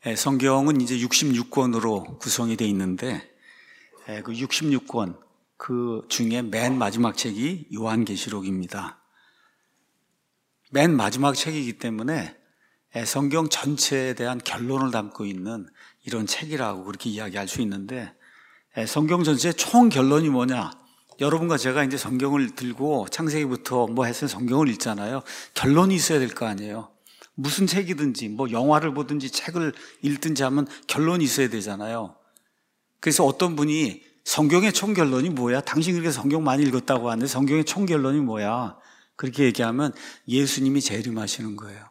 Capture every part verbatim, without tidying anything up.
예, 성경은 이제 육십육 권으로 구성이 되어 있는데 예, 그 육십육 권 그 중에 맨 마지막 책이 요한계시록입니다. 맨 마지막 책이기 때문에 예, 성경 전체에 대한 결론을 담고 있는 이런 책이라고 그렇게 이야기할 수 있는데 예, 성경 전체의 총 결론이 뭐냐? 여러분과 제가 이제 성경을 들고 창세기부터 뭐 해서 성경을 읽잖아요. 결론이 있어야 될 거 아니에요. 무슨 책이든지 뭐 영화를 보든지 책을 읽든지 하면 결론이 있어야 되잖아요. 그래서 어떤 분이 성경의 총결론이 뭐야? 당신 그렇게 성경 많이 읽었다고 하는데 성경의 총결론이 뭐야? 그렇게 얘기하면 예수님이 재림하시는 거예요.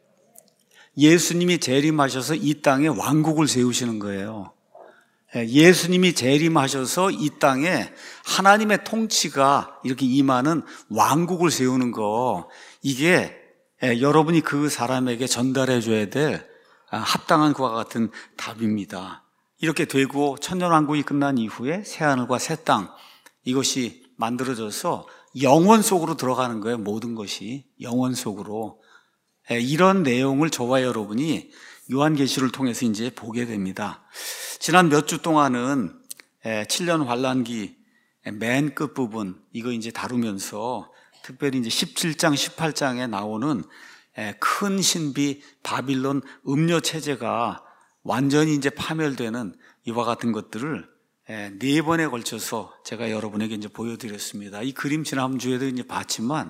예수님이 재림하셔서 이 땅에 왕국을 세우시는 거예요. 예수님이 재림하셔서 이 땅에 하나님의 통치가 이렇게 임하는 왕국을 세우는 거, 이게 여러분이 그 사람에게 전달해 줘야 될 합당한 그와 같은 답입니다. 이렇게 되고 천년왕국이 끝난 이후에 새하늘과 새 땅, 이것이 만들어져서 영원 속으로 들어가는 거예요. 모든 것이 영원 속으로. 이런 내용을 저와 여러분이 요한계시를 통해서 이제 보게 됩니다. 지난 몇 주 동안은 칠 년 환란기 맨 끝부분 이거 이제 다루면서 특별히 이제 십칠 장, 십팔 장에 나오는 큰 신비 바빌론 음녀 체제가 완전히 이제 파멸되는 이와 같은 것들을 네 번에 걸쳐서 제가 여러분에게 이제 보여드렸습니다. 이 그림 지난주에도 이제 봤지만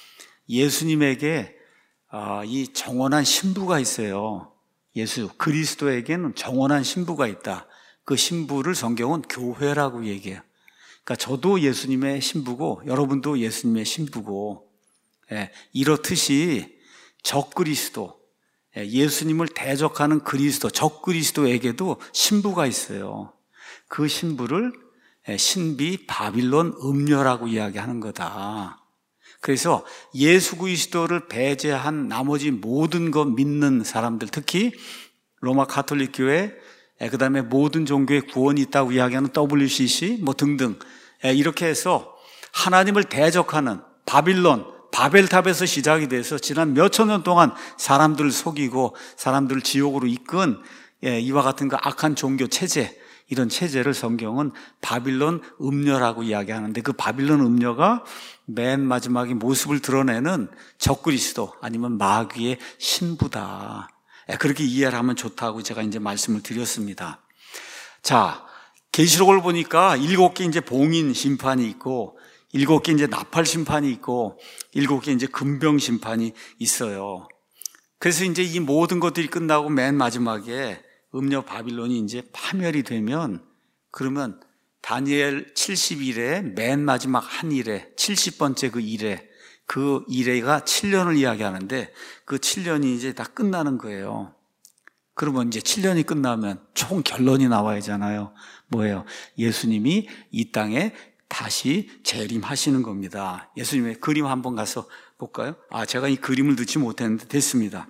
예수님에게 이 정원한 신부가 있어요. 예수 그리스도에게는 정원한 신부가 있다. 그 신부를 성경은 교회라고 얘기해요. 그러니까 저도 예수님의 신부고 여러분도 예수님의 신부고, 예, 이렇듯이 적그리스도, 예, 예수님을 대적하는 그리스도, 적그리스도에게도 신부가 있어요. 그 신부를 예, 신비 바빌론 음녀라고 이야기하는 거다. 그래서 예수 그리스도를 배제한 나머지 모든 것 믿는 사람들, 특히 로마 가톨릭 교회, 그 다음에 모든 종교에 구원이 있다고 이야기하는 더블유 씨 씨 뭐 등등, 이렇게 해서 하나님을 대적하는 바빌론, 바벨탑에서 시작이 돼서 지난 몇천 년 동안 사람들을 속이고 사람들을 지옥으로 이끈 이와 같은 그 악한 종교 체제, 이런 체제를 성경은 바빌론 음녀라고 이야기하는데, 그 바빌론 음녀가 맨 마지막에 모습을 드러내는 적그리스도 아니면 마귀의 신부다. 그렇게 이해를 하면 좋다고 제가 이제 말씀을 드렸습니다. 자, 계시록을 보니까 일곱 개 이제 봉인 심판이 있고, 일곱 개 이제 나팔 심판이 있고, 일곱 개 이제 금병 심판이 있어요. 그래서 이제 이 모든 것들이 끝나고 맨 마지막에 음녀 바빌론이 이제 파멸이 되면, 그러면 다니엘 칠십 일에 맨 마지막 한 일에, 칠십 번째 그 일에, 그 일회가 칠 년을 이야기하는데 그 칠 년이 이제 다 끝나는 거예요. 그러면 이제 칠 년이 끝나면 총 결론이 나와야 하잖아요. 뭐예요? 예수님이 이 땅에 다시 재림하시는 겁니다. 예수님의 그림 한번 가서 볼까요? 아, 제가 이 그림을 넣지 못했는데 됐습니다.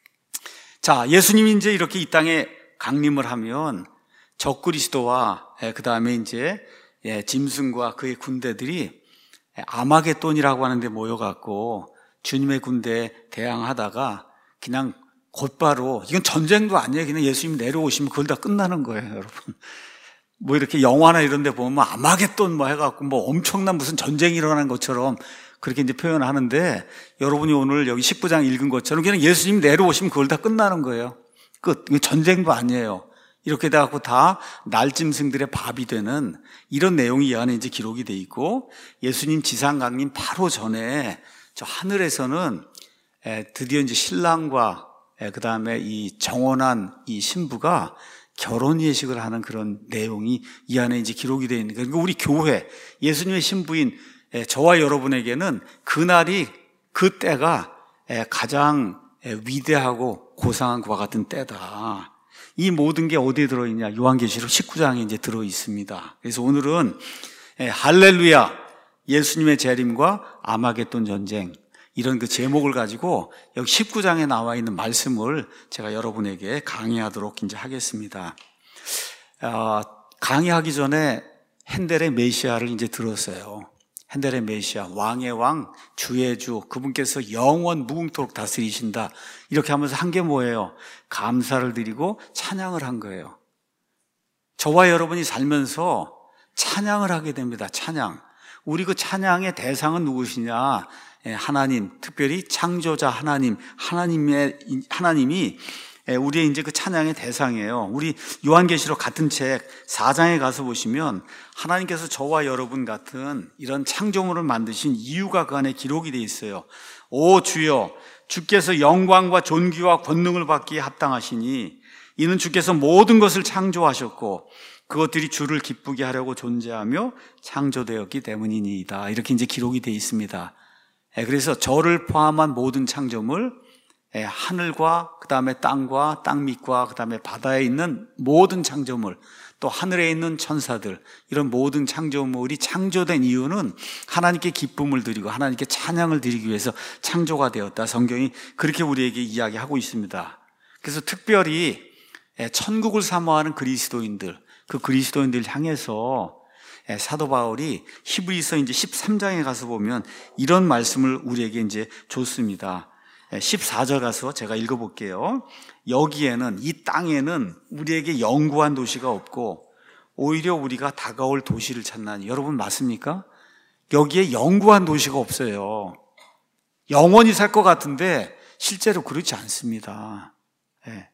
자, 예수님이 이제 이렇게 이 땅에 강림을 하면 적그리스도와 그 다음에 이제 짐승과 그의 군대들이 아마겟돈이라고 하는 데 모여갖고 주님의 군대에 대항하다가 그냥 곧바로, 이건 전쟁도 아니에요. 그냥 예수님 내려오시면 그걸 다 끝나는 거예요, 여러분. 뭐 이렇게 영화나 이런 데 보면 아마겟돈 뭐 해갖고 뭐 엄청난 무슨 전쟁이 일어나는 것처럼 그렇게 이제 표현하는데, 여러분이 오늘 여기 십구 장 읽은 것처럼 그냥 예수님 내려오시면 그걸 다 끝나는 거예요. 끝. 이거 전쟁도 아니에요. 이렇게 돼갖고 다 날짐승들의 밥이 되는 이런 내용이 이 안에 이제 기록이 돼 있고, 예수님 지상 강림 바로 전에 저 하늘에서는 드디어 이제 신랑과 그 다음에 이 정원한 이 신부가 결혼 예식을 하는 그런 내용이 이 안에 이제 기록이 되어 있는 거예요. 그러니까 우리 교회, 예수님의 신부인 저와 여러분에게는 그날이, 그 때가 가장 위대하고 고상한 것과 같은 때다. 이 모든 게 어디에 들어있냐? 요한계시록 십구 장에 이제 들어있습니다. 그래서 오늘은 할렐루야, 예수님의 재림과 아마겟돈 전쟁, 이런 그 제목을 가지고 여기 십구 장에 나와 있는 말씀을 제가 여러분에게 강의하도록 이제 하겠습니다. 어, 강의하기 전에 핸델의 메시아를 이제 들었어요. 핸델의 메시아, 왕의 왕, 주의 주, 그분께서 영원 무궁토록 다스리신다. 이렇게 하면서 한 게 뭐예요? 감사를 드리고 찬양을 한 거예요. 저와 여러분이 살면서 찬양을 하게 됩니다. 찬양. 우리 그 찬양의 대상은 누구시냐? 하나님, 특별히 창조자 하나님, 하나님의, 하나님이 우리의 이제 그 찬양의 대상이에요. 우리 요한계시록 같은 책 사 장에 가서 보시면 하나님께서 저와 여러분 같은 이런 창조물을 만드신 이유가 그 안에 기록이 되어 있어요. 오 주여, 주께서 영광과 존귀와 권능을 받기에 합당하시니 이는 주께서 모든 것을 창조하셨고 그것들이 주를 기쁘게 하려고 존재하며 창조되었기 때문이니이다. 이렇게 이제 기록이 되어 있습니다. 그래서 저를 포함한 모든 창조물, 하늘과 그 다음에 땅과 땅 밑과 그 다음에 바다에 있는 모든 창조물, 또 하늘에 있는 천사들, 이런 모든 창조물이 창조된 이유는 하나님께 기쁨을 드리고 하나님께 찬양을 드리기 위해서 창조가 되었다. 성경이 그렇게 우리에게 이야기하고 있습니다. 그래서 특별히 천국을 사모하는 그리스도인들, 그 그리스도인들 향해서 사도 바울이 히브리서 이제 십삼 장에 가서 보면 이런 말씀을 우리에게 이제 줬습니다. 십사 절 가서 제가 읽어볼게요. 여기에는, 이 땅에는 우리에게 영구한 도시가 없고 오히려 우리가 다가올 도시를 찾나니. 여러분 맞습니까? 여기에 영구한 도시가 없어요. 영원히 살 것 같은데 실제로 그렇지 않습니다. 네.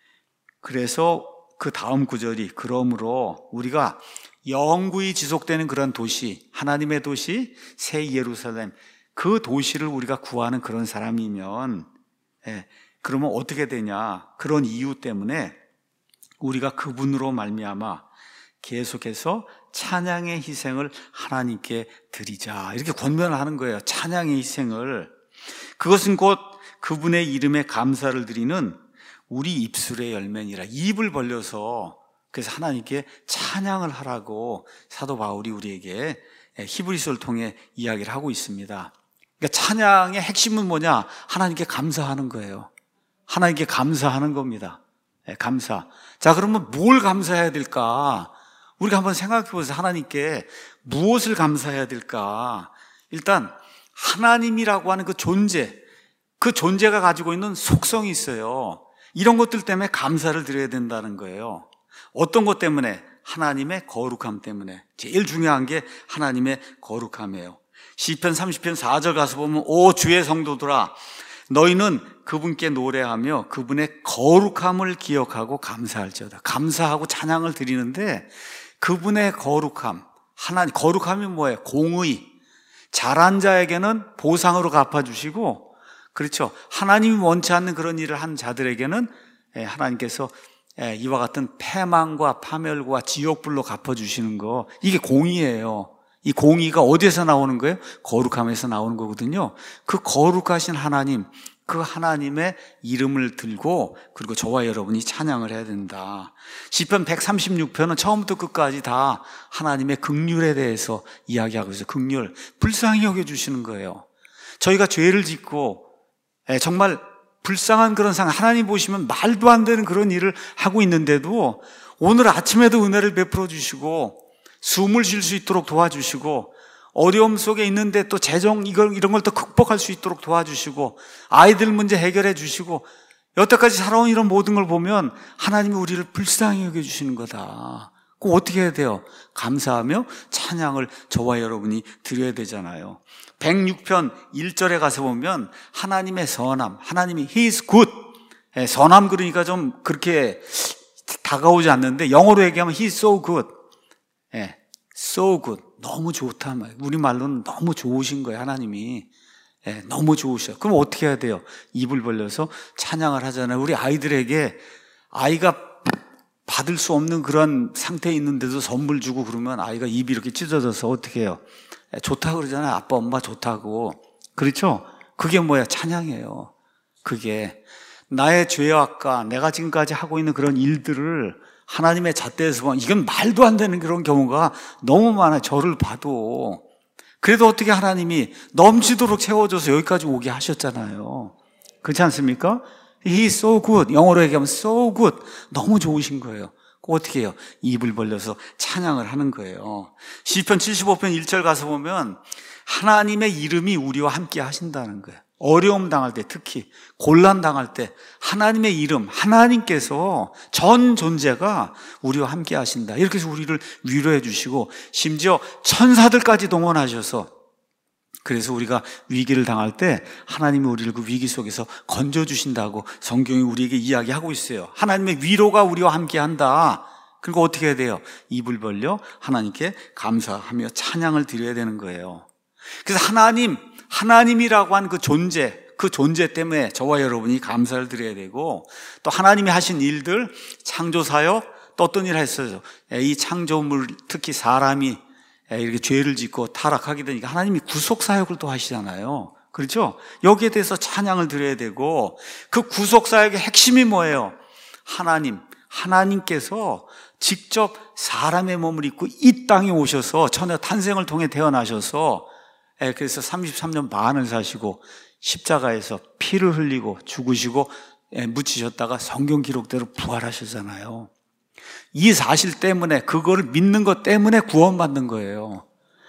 그래서 그 다음 구절이, 그러므로 우리가 영구히 지속되는 그런 도시, 하나님의 도시, 새 예루살렘, 그 도시를 우리가 구하는 그런 사람이면, 예, 그러면 어떻게 되냐? 그런 이유 때문에 우리가 그분으로 말미암아 계속해서 찬양의 희생을 하나님께 드리자. 이렇게 권면을 하는 거예요. 찬양의 희생을. 그것은 곧 그분의 이름에 감사를 드리는 우리 입술의 열매니라. 입을 벌려서 그래서 하나님께 찬양을 하라고 사도 바울이 우리에게 히브리서를 통해 이야기를 하고 있습니다. 그러니까 찬양의 핵심은 뭐냐? 하나님께 감사하는 거예요. 하나님께 감사하는 겁니다. 네, 감사. 자, 그러면 뭘 감사해야 될까? 우리가 한번 생각해 보세요. 하나님께 무엇을 감사해야 될까? 일단 하나님이라고 하는 그 존재, 그 존재가 가지고 있는 속성이 있어요. 이런 것들 때문에 감사를 드려야 된다는 거예요. 어떤 것 때문에? 하나님의 거룩함 때문에. 제일 중요한 게 하나님의 거룩함이에요. 시편 삼십 편 사 절 가서 보면 오 주의 성도들아, 너희는 그분께 노래하며 그분의 거룩함을 기억하고 감사할지어다. 감사하고 찬양을 드리는데 그분의 거룩함, 하나님, 거룩함이 뭐예요? 공의. 잘한 자에게는 보상으로 갚아주시고, 그렇죠, 하나님이 원치 않는 그런 일을 한 자들에게는 하나님께서 이와 같은 패망과 파멸과 지옥불로 갚아주시는 거, 이게 공의예요. 이 공의가 어디에서 나오는 거예요? 거룩함에서 나오는 거거든요. 그 거룩하신 하나님, 그 하나님의 이름을 들고, 그리고 저와 여러분이 찬양을 해야 된다. 시편 백삼십육 편은 처음부터 끝까지 다 하나님의 긍휼에 대해서 이야기하고 있어요. 긍휼, 불쌍히 여겨주시는 거예요. 저희가 죄를 짓고 정말 불쌍한 그런 상황, 하나님 보시면 말도 안 되는 그런 일을 하고 있는데도 오늘 아침에도 은혜를 베풀어 주시고 숨을 쉴 수 있도록 도와주시고, 어려움 속에 있는데 또 재정 이걸 이런 걸 또 극복할 수 있도록 도와주시고, 아이들 문제 해결해 주시고, 여태까지 살아온 이런 모든 걸 보면 하나님이 우리를 불쌍히 여겨주시는 거다. 그럼 어떻게 해야 돼요? 감사하며 찬양을 저와 여러분이 드려야 되잖아요. 백육 편 일 절에 가서 보면 하나님의 선함, 하나님이 He is good. 선함 그러니까 좀 그렇게 다가오지 않는데 영어로 얘기하면 He is so good. 예, so good. 너무 좋다. 우리말로는 너무 좋으신 거예요, 하나님이. 예, 너무 좋으셔. 그럼 어떻게 해야 돼요? 입을 벌려서 찬양을 하잖아요. 우리 아이들에게, 아이가 받을 수 없는 그런 상태에 있는데도 선물 주고 그러면 아이가 입이 이렇게 찢어져서 어떻게 해요? 예, 좋다고 그러잖아요. 아빠, 엄마 좋다고. 그렇죠? 그게 뭐야? 찬양이에요. 그게 나의 죄악과 내가 지금까지 하고 있는 그런 일들을 하나님의 잣대에서 보면 이건 말도 안 되는 그런 경우가 너무 많아요. 저를 봐도. 그래도 어떻게 하나님이 넘치도록 채워줘서 여기까지 오게 하셨잖아요. 그렇지 않습니까? He is so good. 영어로 얘기하면 so good. 너무 좋으신 거예요. 어떻게 해요? 입을 벌려서 찬양을 하는 거예요. 시편 칠십오 편 일 절 가서 보면 하나님의 이름이 우리와 함께 하신다는 거예요. 어려움 당할 때, 특히 곤란 당할 때 하나님의 이름, 하나님께서 전 존재가 우리와 함께 하신다. 이렇게 해서 우리를 위로해 주시고 심지어 천사들까지 동원하셔서, 그래서 우리가 위기를 당할 때 하나님이 우리를 그 위기 속에서 건져주신다고 성경이 우리에게 이야기하고 있어요. 하나님의 위로가 우리와 함께 한다. 그리고 어떻게 해야 돼요? 입을 벌려 하나님께 감사하며 찬양을 드려야 되는 거예요. 그래서 하나님, 하나님이라고 한 그 존재, 그 존재 때문에 저와 여러분이 감사를 드려야 되고, 또 하나님이 하신 일들, 창조사역, 또 어떤 일을 했어요. 이 창조물, 특히 사람이 이렇게 죄를 짓고 타락하게 되니까 하나님이 구속사역을 또 하시잖아요. 그렇죠? 여기에 대해서 찬양을 드려야 되고, 그 구속사역의 핵심이 뭐예요? 하나님, 하나님께서 직접 사람의 몸을 입고 이 땅에 오셔서 천하 탄생을 통해 태어나셔서, 그래서 삼십삼 년 반을 사시고 십자가에서 피를 흘리고 죽으시고 묻히셨다가 성경 기록대로 부활하셨잖아요. 이 사실 때문에, 그거를 믿는 것 때문에 구원받는 거예요.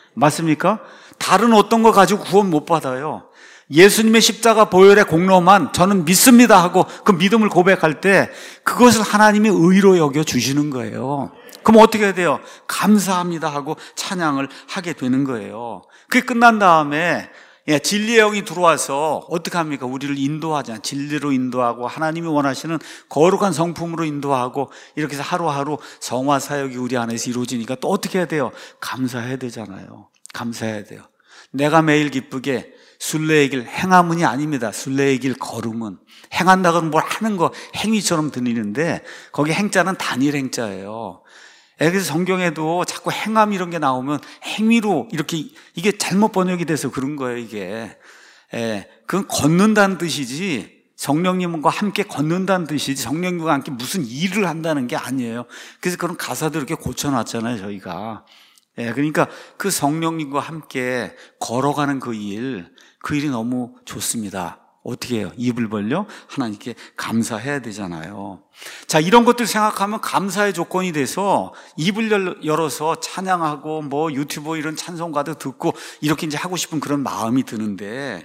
맞습니까? 다른 어떤 거 가지고 구원 못 받아요. 예수님의 십자가 보혈의 공로만 저는 믿습니다 하고 그 믿음을 고백할 때 그것을 하나님이 의로 여겨 주시는 거예요. 그럼 어떻게 해야 돼요? 감사합니다 하고 찬양을 하게 되는 거예요. 그게 끝난 다음에 예, 진리의 영이 들어와서 어떻게 합니까? 우리를 인도하잖아요. 진리로 인도하고 하나님이 원하시는 거룩한 성품으로 인도하고, 이렇게 해서 하루하루 성화 사역이 우리 안에서 이루어지니까 또 어떻게 해야 돼요? 감사해야 되잖아요. 감사해야 돼요. 내가 매일 기쁘게 순례의 길, 행함은이 아닙니다. 순례의 길 걸음은, 행한다고 뭘 하는 거 행위처럼 들리는데 거기 행자는 단일 행자예요. 그래서 성경에도 자꾸 행함 이런 게 나오면 행위로 이렇게, 이게 잘못 번역이 돼서 그런 거예요, 이게. 예, 그건 걷는다는 뜻이지, 성령님과 함께 걷는다는 뜻이지, 성령님과 함께 무슨 일을 한다는 게 아니에요. 그래서 그런 가사들 이렇게 고쳐놨잖아요, 저희가. 예, 그러니까 그 성령님과 함께 걸어가는 그 일, 그 일이 너무 좋습니다. 어떻게 해요? 입을 벌려 하나님께 감사해야 되잖아요. 자, 이런 것들 생각하면 감사의 조건이 돼서 입을 열어서 찬양하고 뭐 유튜브 이런 찬송가도 듣고 이렇게 이제 하고 싶은 그런 마음이 드는데,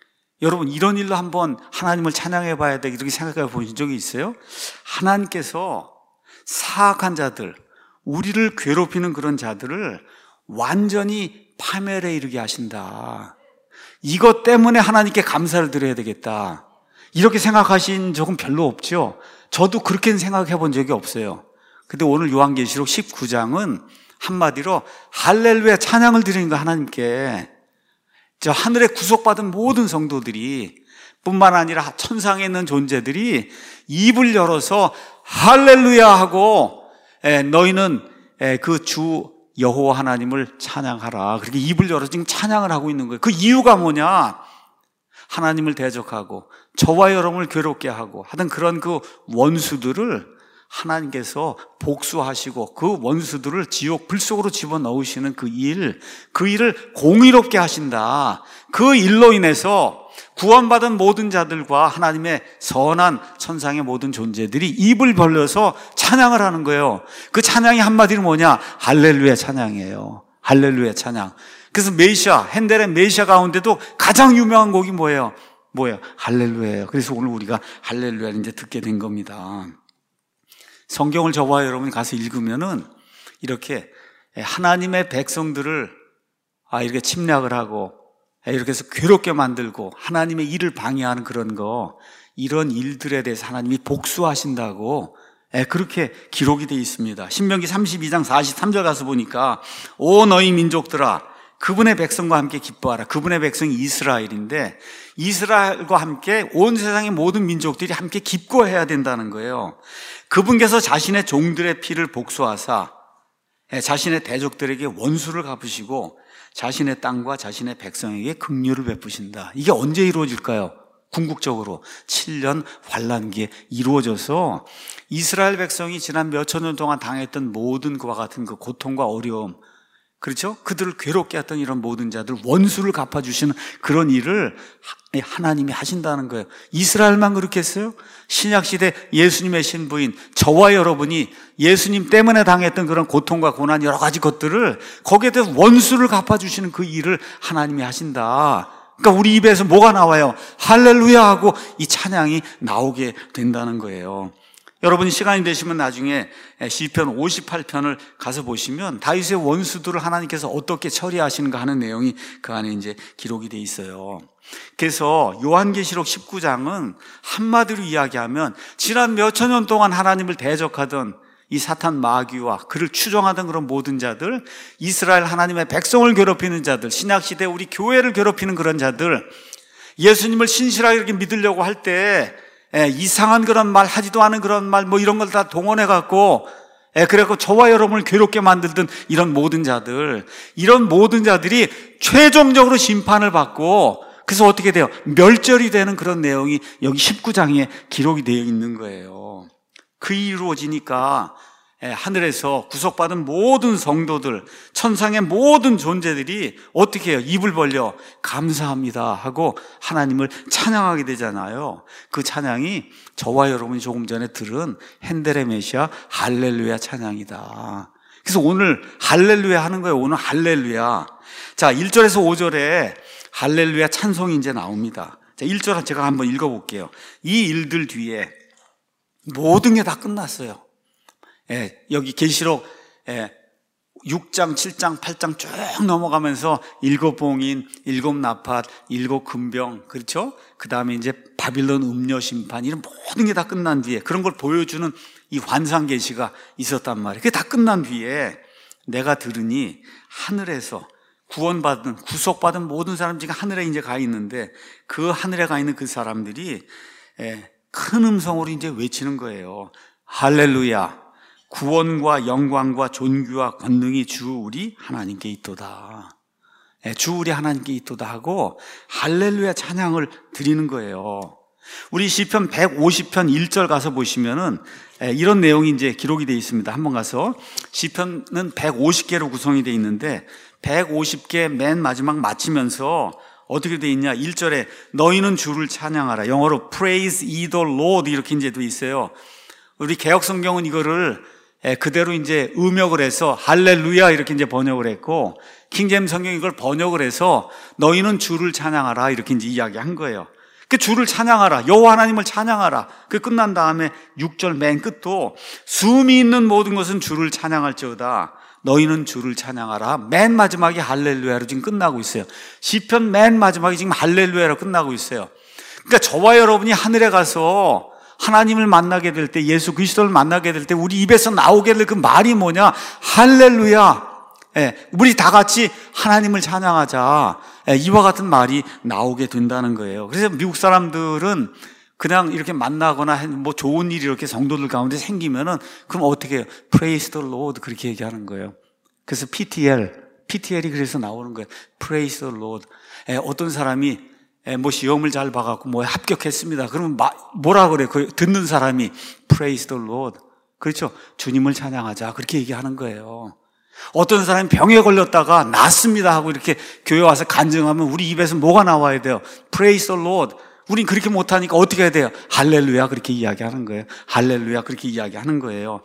여러분 이런 일로 한번 하나님을 찬양해 봐야 돼, 이렇게 생각해 보신 적이 있어요? 하나님께서 사악한 자들, 우리를 괴롭히는 그런 자들을 완전히 파멸에 이르게 하신다. 이것 때문에 하나님께 감사를 드려야 되겠다, 이렇게 생각하신 적은 별로 없죠. 저도 그렇게는 생각해 본 적이 없어요. 근데 오늘 요한계시록 십구 장은 한마디로 할렐루야 찬양을 드리는 거, 하나님께. 저 하늘에 구속받은 모든 성도들이, 뿐만 아니라 천상에 있는 존재들이 입을 열어서 할렐루야 하고, 에, 너희는 그 주 여호와 하나님을 찬양하라, 그렇게 입을 열어서 지금 찬양을 하고 있는 거예요. 그 이유가 뭐냐? 하나님을 대적하고 저와 여러분을 괴롭게 하고 하던 그런 그 원수들을 하나님께서 복수하시고 그 원수들을 지옥 불 속으로 집어넣으시는 그 일, 그 일을 공의롭게 하신다. 그 일로 인해서 구원받은 모든 자들과 하나님의 선한 천상의 모든 존재들이 입을 벌려서 찬양을 하는 거예요. 그 찬양이 한마디로 뭐냐? 할렐루야 찬양이에요. 할렐루야 찬양. 그래서 메시아, 핸델의 메시아 가운데도 가장 유명한 곡이 뭐예요? 뭐예요? 할렐루야예요. 그래서 오늘 우리가 할렐루야를 이제 듣게 된 겁니다. 성경을 저와 여러분이 가서 읽으면은 이렇게 하나님의 백성들을 아 이렇게 침략을 하고 이렇게 해서 괴롭게 만들고 하나님의 일을 방해하는 그런 거, 이런 일들에 대해서 하나님이 복수하신다고 그렇게 기록이 되어 있습니다. 신명기 삼십이 장 사십삼 절 가서 보니까 오 너희 민족들아 그분의 백성과 함께 기뻐하라. 그분의 백성이 이스라엘인데 이스라엘과 함께 온 세상의 모든 민족들이 함께 기뻐해야 된다는 거예요. 그분께서 자신의 종들의 피를 복수하사 자신의 대적들에게 원수를 갚으시고 자신의 땅과 자신의 백성에게 긍휼을 베푸신다. 이게 언제 이루어질까요? 궁극적으로 칠 년 환란기에 이루어져서 이스라엘 백성이 지난 몇천 년 동안 당했던 모든 그와 같은 그 고통과 어려움, 그렇죠? 그들을 괴롭게 했던 이런 모든 자들 원수를 갚아주시는 그런 일을 하나님이 하신다는 거예요. 이스라엘만 그렇게 했어요? 신약시대 예수님의 신부인 저와 여러분이 예수님 때문에 당했던 그런 고통과 고난 여러 가지 것들을 거기에 대해서 원수를 갚아주시는 그 일을 하나님이 하신다. 그러니까 우리 입에서 뭐가 나와요? 할렐루야 하고 이 찬양이 나오게 된다는 거예요. 여러분 시간이 되시면 나중에 시편 오십팔 편을 가서 보시면 다윗의 원수들을 하나님께서 어떻게 처리하시는가 하는 내용이 그 안에 이제 기록이 돼 있어요. 그래서 요한계시록 십구 장은 한마디로 이야기하면 지난 몇천 년 동안 하나님을 대적하던 이 사탄 마귀와 그를 추종하던 그런 모든 자들, 이스라엘 하나님의 백성을 괴롭히는 자들, 신약시대 우리 교회를 괴롭히는 그런 자들, 예수님을 신실하게 이렇게 믿으려고 할 때 예, 이상한 그런 말, 하지도 않은 그런 말, 뭐 이런 걸 다 동원해갖고, 예, 그래갖고 저와 여러분을 괴롭게 만들던 이런 모든 자들, 이런 모든 자들이 최종적으로 심판을 받고, 그래서 어떻게 돼요? 멸절이 되는 그런 내용이 여기 십구 장에 기록이 되어 있는 거예요. 그 일이 이루어지니까, 예, 하늘에서 구속받은 모든 성도들, 천상의 모든 존재들이 어떻게 해요? 입을 벌려 감사합니다 하고 하나님을 찬양하게 되잖아요. 그 찬양이 저와 여러분이 조금 전에 들은 핸델의 메시아 할렐루야 찬양이다. 그래서 오늘 할렐루야 하는 거예요. 오늘 할렐루야. 자, 일 절에서 오 절에 할렐루야 찬송이 이제 나옵니다. 자, 일 절 제가 한번 읽어볼게요. 이 일들 뒤에 모든 게 다 끝났어요. 예, 여기 계시록 예, 육 장, 칠 장, 팔 장 쭉 넘어가면서 일곱 봉인, 일곱 나팔, 일곱 금병, 그렇죠? 그 다음에 이제 바빌론 음녀 심판, 이런 모든 게 다 끝난 뒤에 그런 걸 보여주는 이 환상 계시가 있었단 말이에요. 그게 다 끝난 뒤에 내가 들으니 하늘에서 구원받은, 구속받은 모든 사람 지금 하늘에 이제 가 있는데 그 하늘에 가 있는 그 사람들이 예, 큰 음성으로 이제 외치는 거예요. 할렐루야. 구원과 영광과 존귀와 권능이 주 우리 하나님께 있도다. 주 우리 하나님께 있도다 하고 할렐루야 찬양을 드리는 거예요. 우리 시편 백오십 편 일 절 가서 보시면은 이런 내용이 이제 기록이 되어 있습니다. 한번 가서 시편은 백오십 개로 구성이 되어 있는데 백오십 개 맨 마지막 마치면서 어떻게 되어 있냐? 일 절에 너희는 주를 찬양하라. 영어로 praise ye the Lord 이렇게 이제 돼 있어요. 우리 개역 성경은 이거를 그대로 이제 음역을 해서 할렐루야 이렇게 이제 번역을 했고 킹제임스 성경이 이걸 번역을 해서 너희는 주를 찬양하라 이렇게 이제 이야기한 거예요. 그 주를 찬양하라, 여호와 하나님을 찬양하라. 그 끝난 다음에 육 절 맨 끝도 숨이 있는 모든 것은 주를 찬양할지어다. 너희는 주를 찬양하라. 맨 마지막에 할렐루야로 지금 끝나고 있어요. 시편 맨 마지막에 지금 할렐루야로 끝나고 있어요. 그러니까 저와 여러분이 하늘에 가서 하나님을 만나게 될 때, 예수 그리스도를 만나게 될 때 우리 입에서 나오게 될 그 말이 뭐냐? 할렐루야. 예, 우리 다 같이 하나님을 찬양하자. 예, 이와 같은 말이 나오게 된다는 거예요. 그래서 미국 사람들은 그냥 이렇게 만나거나 뭐 좋은 일이 이렇게 성도들 가운데 생기면은 그럼 어떻게 해요? Praise the Lord 그렇게 얘기하는 거예요. 그래서 피티엘, 피티엘이 그래서 나오는 거예요. Praise the Lord. 예, 어떤 사람이 뭐 시험을 잘 봐갖고 뭐 합격했습니다. 그러면 뭐라 그래? 그 듣는 사람이 Praise the Lord. 그렇죠? 주님을 찬양하자. 그렇게 얘기하는 거예요. 어떤 사람이 병에 걸렸다가 낫습니다 하고 이렇게 교회 와서 간증하면 우리 입에서 뭐가 나와야 돼요? Praise the Lord. 우린 그렇게 못하니까 어떻게 해야 돼요? 할렐루야 그렇게 이야기하는 거예요. 할렐루야 그렇게 이야기하는 거예요.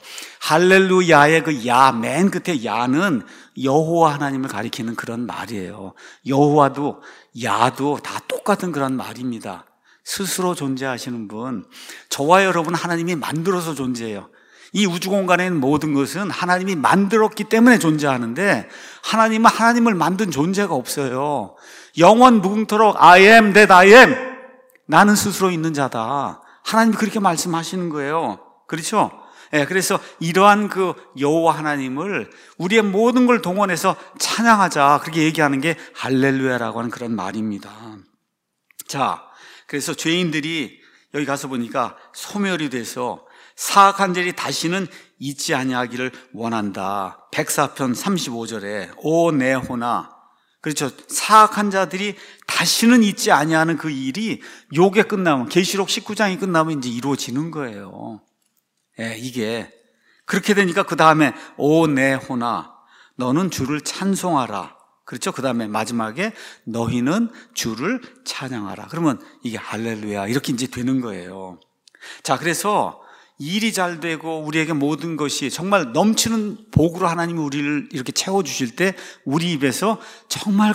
할렐루야의 그 야, 맨 끝에 야는 여호와 하나님을 가리키는 그런 말이에요. 여호와도 야도 다 똑같은 그런 말입니다. 스스로 존재하시는 분, 저와 여러분 하나님이 만들어서 존재해요. 이 우주 공간에 있는 모든 것은 하나님이 만들었기 때문에 존재하는데 하나님은 하나님을 만든 존재가 없어요. 영원 무궁토록 I am that I am. 나는 스스로 있는 자다. 하나님이 그렇게 말씀하시는 거예요. 그렇죠? 예, 그래서 이러한 그 여호와 하나님을 우리의 모든 걸 동원해서 찬양하자. 그렇게 얘기하는 게 할렐루야라고 하는 그런 말입니다. 자, 그래서 죄인들이 여기 가서 보니까 소멸이 돼서 사악한 죄이 다시는 있지 아니하기를 원한다. 백사 편 삼십오 절에 오 네호나, 그렇죠. 사악한 자들이 다시는 있지 아니하는 그 일이 요게 끝나면, 계시록 십구 장이 끝나면 이제 이루어지는 거예요. 예, 이게 그렇게 되니까 그 다음에 오 네호나, 너는 주를 찬송하라. 그렇죠? 그 다음에 마지막에 너희는 주를 찬양하라. 그러면 이게 할렐루야 이렇게 이제 되는 거예요. 자, 그래서 일이 잘 되고 우리에게 모든 것이 정말 넘치는 복으로 하나님이 우리를 이렇게 채워주실 때 우리 입에서 정말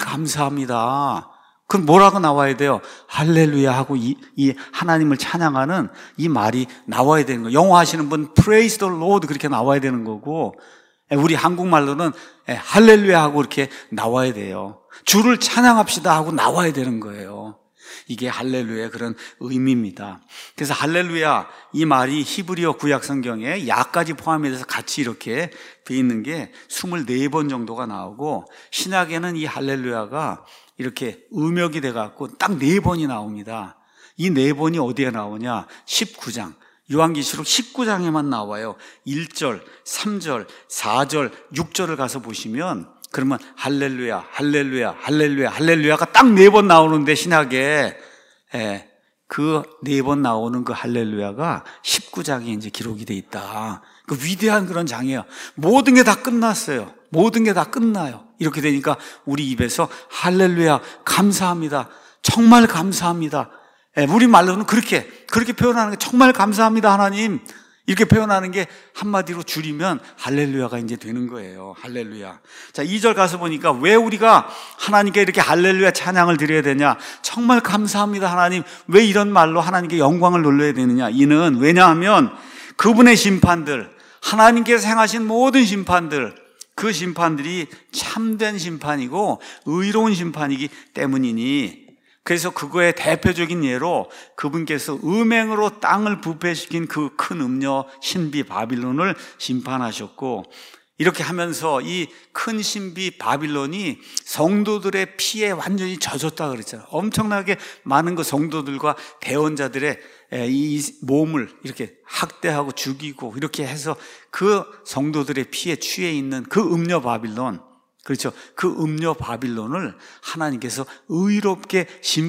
감사합니다. 그럼 뭐라고 나와야 돼요? 할렐루야 하고 이, 이 하나님을 찬양하는 이 말이 나와야 되는 거예요. 영어 하시는 분 Praise the Lord 그렇게 나와야 되는 거고, 우리 한국말로는 할렐루야 하고 이렇게 나와야 돼요. 주를 찬양합시다 하고 나와야 되는 거예요. 이게 할렐루야의 그런 의미입니다. 그래서 할렐루야 이 말이 히브리어 구약 성경에 야까지 포함해서 같이 이렇게 돼 있는 게 이십사 번 정도가 나오고, 신약에는 이 할렐루야가 이렇게 음역이 돼갖고 딱 네 번이 나옵니다. 이 네 번이 어디에 나오냐? 십구 장. 요한계시록 십구 장에만 나와요. 일 절, 삼 절, 사 절, 육 절을 가서 보시면 그러면 할렐루야, 할렐루야, 할렐루야, 할렐루야가 딱 네 번 나오는데 신약에 예, 그 네 번 나오는 그 할렐루야가 십구 장에 이제 기록이 돼 있다. 그 위대한 그런 장이에요. 모든 게 다 끝났어요. 모든 게 다 끝나요. 이렇게 되니까 우리 입에서 할렐루야, 감사합니다. 정말 감사합니다. 예, 우리 말로는 그렇게 그렇게 표현하는 게 정말 감사합니다 하나님 이렇게 표현하는 게 한마디로 줄이면 할렐루야가 이제 되는 거예요. 할렐루야. 자, 이 절 가서 보니까 왜 우리가 하나님께 이렇게 할렐루야 찬양을 드려야 되냐? 정말 감사합니다 하나님. 왜 이런 말로 하나님께 영광을 돌려야 되느냐? 이는 왜냐하면 그분의 심판들, 하나님께서 행하신 모든 심판들, 그 심판들이 참된 심판이고 의로운 심판이기 때문이니, 그래서 그거의 대표적인 예로 그분께서 음행으로 땅을 부패시킨 그 큰 음녀 신비 바빌론을 심판하셨고, 이렇게 하면서 이 큰 신비 바빌론이 성도들의 피에 완전히 젖었다 그랬잖아요. 엄청나게 많은 그 성도들과 대언자들의 이 몸을 이렇게 학대하고 죽이고 이렇게 해서 그 성도들의 피에 취해 있는 그 음녀 바빌론, 그렇죠. 그 음녀 바빌론을 하나님께서 의롭게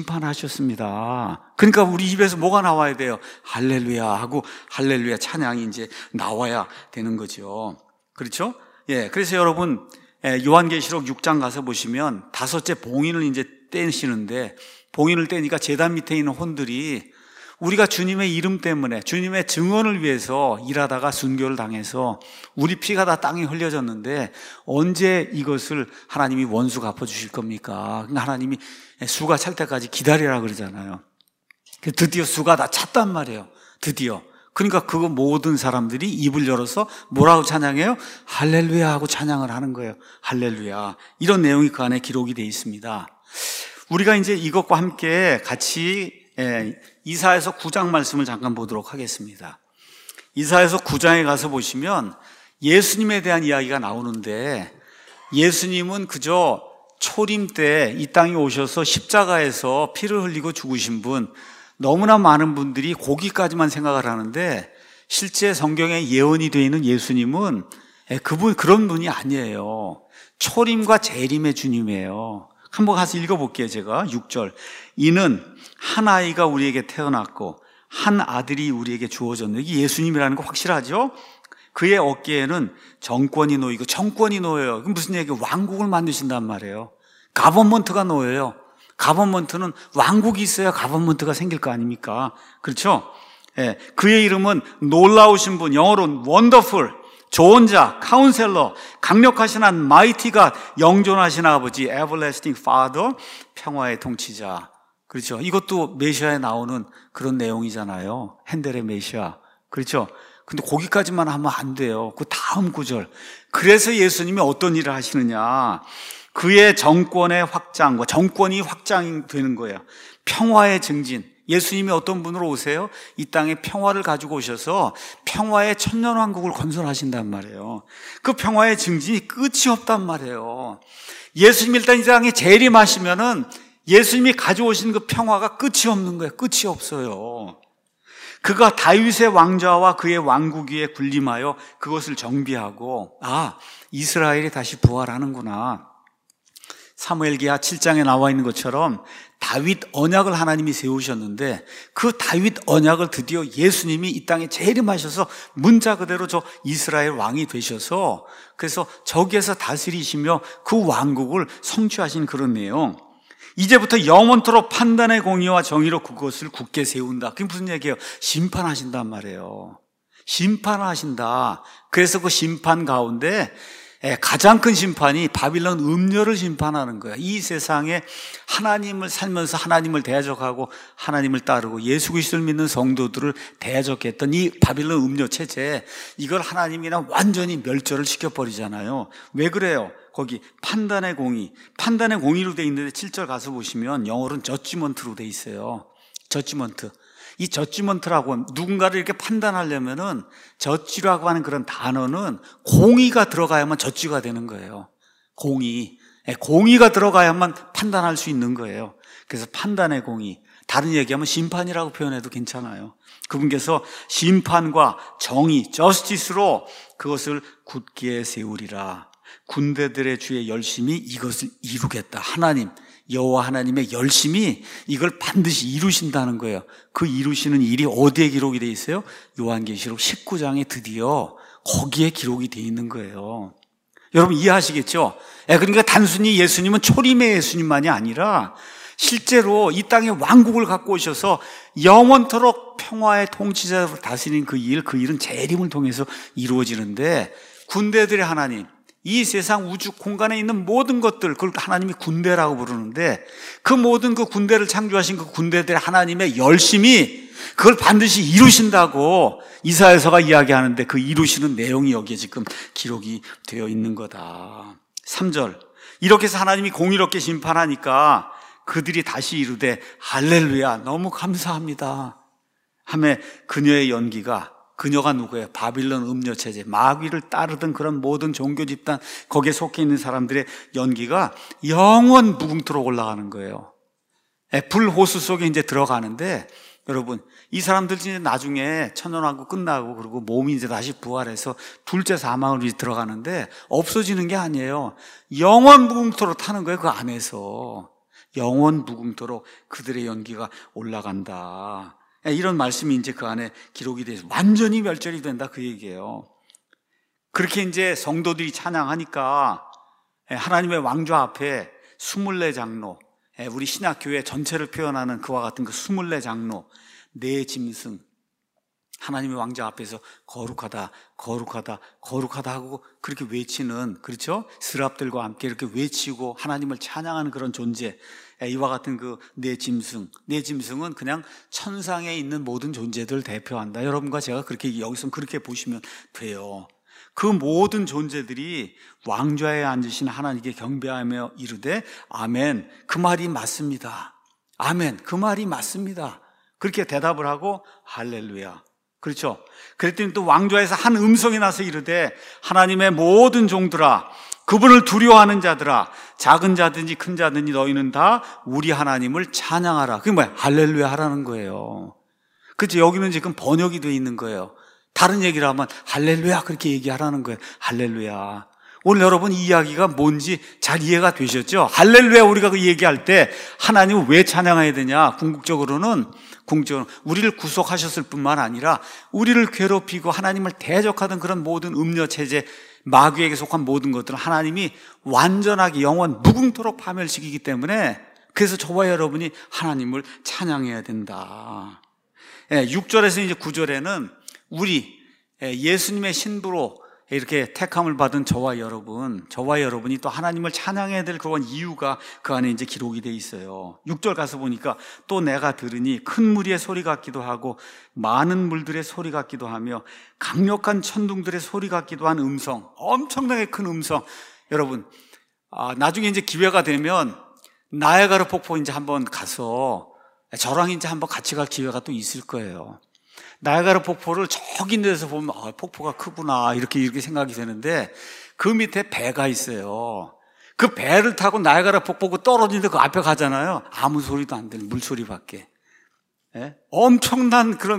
심판하셨습니다. 그러니까 우리 입에서 뭐가 나와야 돼요? 할렐루야 하고 할렐루야 찬양이 이제 나와야 되는 거죠. 그렇죠? 예. 그래서 여러분, 요한계시록 육 장 가서 보시면 다섯째 봉인을 이제 떼시는데, 봉인을 떼니까 제단 밑에 있는 혼들이 우리가 주님의 이름 때문에 주님의 증언을 위해서 일하다가 순교를 당해서 우리 피가 다 땅에 흘려졌는데 언제 이것을 하나님이 원수 갚아주실 겁니까? 그러니까 하나님이 수가 찰 때까지 기다리라 그러잖아요. 드디어 수가 다 찼단 말이에요. 드디어. 그러니까 그거 모든 사람들이 입을 열어서 뭐라고 찬양해요? 할렐루야 하고 찬양을 하는 거예요. 할렐루야. 이런 내용이 그 안에 기록이 되어 있습니다. 우리가 이제 이것과 함께 같이 예, 이사야서 구 장 말씀을 잠깐 보도록 하겠습니다. 이사야서 구 장에 가서 보시면 예수님에 대한 이야기가 나오는데, 예수님은 그저 초림 때 이 땅에 오셔서 십자가에서 피를 흘리고 죽으신 분, 너무나 많은 분들이 거기까지만 생각을 하는데 실제 성경에 예언이 되어 있는 예수님은 그분 그런 분이 아니에요. 초림과 재림의 주님이에요. 한번 가서 읽어볼게요. 제가 육 절. 이는 한 아이가 우리에게 태어났고 한 아들이 우리에게 주어졌는데, 이게 예수님이라는 거 확실하죠? 그의 어깨에는 정권이 놓이고, 정권이 놓여요. 그럼 무슨 얘기예요? 왕국을 만드신단 말이에요. 가버먼트가 놓여요. 가버먼트는 왕국이 있어야 가버먼트가 생길 거 아닙니까? 그렇죠? 예, 그의 이름은 놀라우신 분, 영어로는 원더풀, 좋은 자, 카운셀러, 강력하신 한, 마이티 갓, 영존하신 아버지, 에버래스팅 파더, 평화의 통치자. 그렇죠? 이것도 메시아에 나오는 그런 내용이잖아요. 핸델의 메시아. 그렇죠? 근데 거기까지만 하면 안 돼요. 그 다음 구절. 그래서 예수님이 어떤 일을 하시느냐? 그의 정권의 확장과, 정권이 확장되는 거예요. 평화의 증진. 예수님이 어떤 분으로 오세요? 이 땅에 평화를 가지고 오셔서 평화의 천년왕국을 건설하신단 말이에요. 그 평화의 증진이 끝이 없단 말이에요. 예수님이 일단 이 땅에 재림하시면은 예수님이 가져오신 그 평화가 끝이 없는 거예요. 끝이 없어요. 그가 다윗의 왕좌와 그의 왕국 위에 군림하여 그것을 정비하고, 아, 이스라엘이 다시 부활하는구나. 사무엘기하 칠 장에 나와 있는 것처럼 다윗 언약을 하나님이 세우셨는데 그 다윗 언약을 드디어 예수님이 이 땅에 재림하셔서 문자 그대로 저 이스라엘 왕이 되셔서 그래서 저기에서 다스리시며 그 왕국을 성취하신 그런 내용. 이제부터 영원토록 판단의 공의와 정의로 그것을 굳게 세운다. 그게 무슨 얘기예요? 심판하신단 말이에요. 심판하신다. 그래서 그 심판 가운데 가장 큰 심판이 바빌론 음녀를 심판하는 거야. 이 세상에 하나님을 살면서 하나님을 대적하고 하나님을 따르고 예수 그리스도를 믿는 성도들을 대적했던 이 바빌론 음녀 체제, 이걸 하나님이랑 완전히 멸절을 시켜버리잖아요. 왜 그래요? 거기 판단의 공의, 판단의 공의로 돼 있는데 칠 절 가서 보시면 영어로는 저지먼트로 돼 있어요. 저지먼트. 이 저지먼트라고 누군가를 이렇게 판단하려면은 저지라고 하는 그런 단어는 공의가 들어가야만 저지가 되는 거예요. 공의. 공의가 들어가야만 판단할 수 있는 거예요. 그래서 판단의 공의. 다른 얘기하면 심판이라고 표현해도 괜찮아요. 그분께서 심판과 정의, 저스티스로 그것을 굳게 세우리라. 군대들의 주의 열심이 이것을 이루겠다. 하나님, 여호와 하나님의 열심이 이걸 반드시 이루신다는 거예요. 그 이루시는 일이 어디에 기록이 되어 있어요? 요한계시록 십구 장에 드디어 거기에 기록이 되어 있는 거예요. 여러분 이해하시겠죠? 그러니까 단순히 예수님은 초림의 예수님만이 아니라 실제로 이 땅에 왕국을 갖고 오셔서 영원토록 평화의 통치자로 다스리는 그 일, 그 일은 재림을 통해서 이루어지는데 군대들의 하나님, 이 세상 우주 공간에 있는 모든 것들, 그걸 하나님이 군대라고 부르는데 그 모든 그 군대를 창조하신 그 군대들의 하나님의 열심이 그걸 반드시 이루신다고 이사야서가 이야기하는데 그 이루시는 내용이 여기에 지금 기록이 되어 있는 거다. 삼 절. 이렇게 해서 하나님이 공의롭게 심판하니까 그들이 다시 이르되 할렐루야, 너무 감사합니다 하며 그녀의 연기가, 그녀가 누구예요? 바빌론 음녀체제, 마귀를 따르던 그런 모든 종교 집단, 거기에 속해 있는 사람들의 연기가 영원 무궁토록 올라가는 거예요. 불호수 속에 이제 들어가는데, 여러분, 이 사람들 이제 나중에 천년왕국 끝나고 그리고 몸이 이제 다시 부활해서 둘째 사망으로 들어가는데 없어지는 게 아니에요. 영원 무궁토록 타는 거예요. 그 안에서 영원 무궁토록 그들의 연기가 올라간다. 이런 말씀이 이제 그 안에 기록이 돼서 완전히 멸절이 된다, 그 얘기예요. 그렇게 이제 성도들이 찬양하니까 하나님의 왕좌 앞에 스물네 장로, 우리 신약교회 전체를 표현하는 그와 같은 그 스물네 장로, 네 짐승, 하나님의 왕좌 앞에서 거룩하다, 거룩하다, 거룩하다 하고 그렇게 외치는, 그렇죠? 스랍들과 함께 이렇게 외치고 하나님을 찬양하는 그런 존재, 이와 같은 그 네 짐승, 네 짐승은 그냥 천상에 있는 모든 존재들을 대표한다. 여러분과 제가 그렇게 여기서 그렇게 보시면 돼요. 그 모든 존재들이 왕좌에 앉으신 하나님께 경배하며 이르되 아멘, 그 말이 맞습니다. 아멘, 그 말이 맞습니다. 그렇게 대답을 하고 할렐루야. 그렇죠? 그랬더니 또 왕좌에서 한 음성이 나서 이르되 하나님의 모든 종들아, 그분을 두려워하는 자들아, 작은 자든지 큰 자든지 너희는 다 우리 하나님을 찬양하라. 그게 뭐야? 할렐루야 하라는 거예요. 그렇죠? 여기는 지금 번역이 되어 있는 거예요. 다른 얘기를 하면 할렐루야 그렇게 얘기하라는 거예요. 할렐루야. 오늘 여러분 이 이야기가 뭔지 잘 이해가 되셨죠? 할렐루야 우리가 그 얘기할 때 하나님을 왜 찬양해야 되냐? 궁극적으로는 궁극적으로 우리를 구속하셨을 뿐만 아니라 우리를 괴롭히고 하나님을 대적하던 그런 모든 음녀체제, 마귀에게 속한 모든 것들을 하나님이 완전하게 영원 무궁토록 파멸시키기 때문에, 그래서 저와 여러분이 하나님을 찬양해야 된다. 육 절에서 이제 구 절에는 우리 예수님의 신부로 이렇게 택함을 받은 저와 여러분, 저와 여러분이 또 하나님을 찬양해야 될 그런 이유가 그 안에 이제 기록이 돼 있어요. 육 절 가서 보니까 또 내가 들으니 큰 무리의 소리 같기도 하고 많은 물들의 소리 같기도 하며 강력한 천둥들의 소리 같기도 한 음성, 엄청나게 큰 음성. 여러분, 아, 나중에 이제 기회가 되면 나야가라 폭포 이제 한번 가서 저랑 이제 한번 같이 갈 기회가 또 있을 거예요. 나야가라 폭포를 저기 있는 데서 보면 아, 폭포가 크구나 이렇게 이렇게 생각이 되는데 그 밑에 배가 있어요. 그 배를 타고 나야가라 폭포가 떨어지는데 그 앞에 가잖아요. 아무 소리도 안 들리는 물소리밖에. 예? 엄청난 그런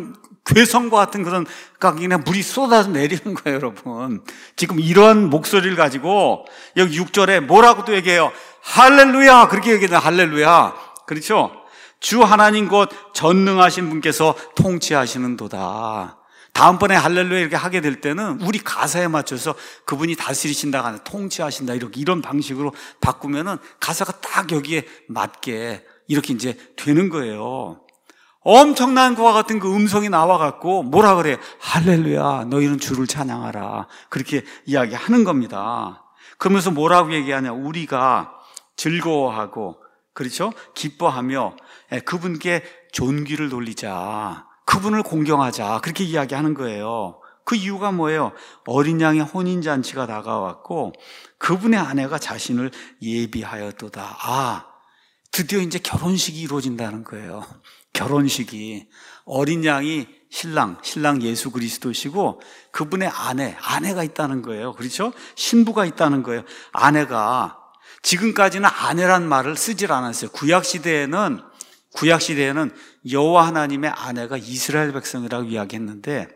괴성과 같은 그런 그냥 물이 쏟아져 내리는 거예요, 여러분. 지금 이런 목소리를 가지고 여기 육 절에 뭐라고 또 얘기해요? 할렐루야! 그렇게 얘기해요. 할렐루야. 그렇죠? 주 하나님 곧 전능하신 분께서 통치하시는도다. 다음번에 할렐루야 이렇게 하게 될 때는 우리 가사에 맞춰서 그분이 다스리신다가 아니라 통치하신다 이렇게 이런 방식으로 바꾸면은 가사가 딱 여기에 맞게 이렇게 이제 되는 거예요. 엄청난 그와 같은 그 음성이 나와갖고 뭐라 그래? 할렐루야, 너희는 주를 찬양하라. 그렇게 이야기하는 겁니다. 그러면서 뭐라고 얘기하냐? 우리가 즐거워하고, 그렇죠? 기뻐하며 그분께 존귀를 돌리자. 그분을 공경하자. 그렇게 이야기하는 거예요. 그 이유가 뭐예요? 어린 양의 혼인잔치가 다가왔고 그분의 아내가 자신을 예비하였도다. 아, 드디어 이제 결혼식이 이루어진다는 거예요. 결혼식이. 어린 양이 신랑, 신랑 예수 그리스도시고 그분의 아내, 아내가 있다는 거예요. 그렇죠? 신부가 있다는 거예요. 아내가 지금까지는 아내란 말을 쓰질 않았어요. 구약시대에는 구약시대에는 여호와 하나님의 아내가 이스라엘 백성이라고 이야기했는데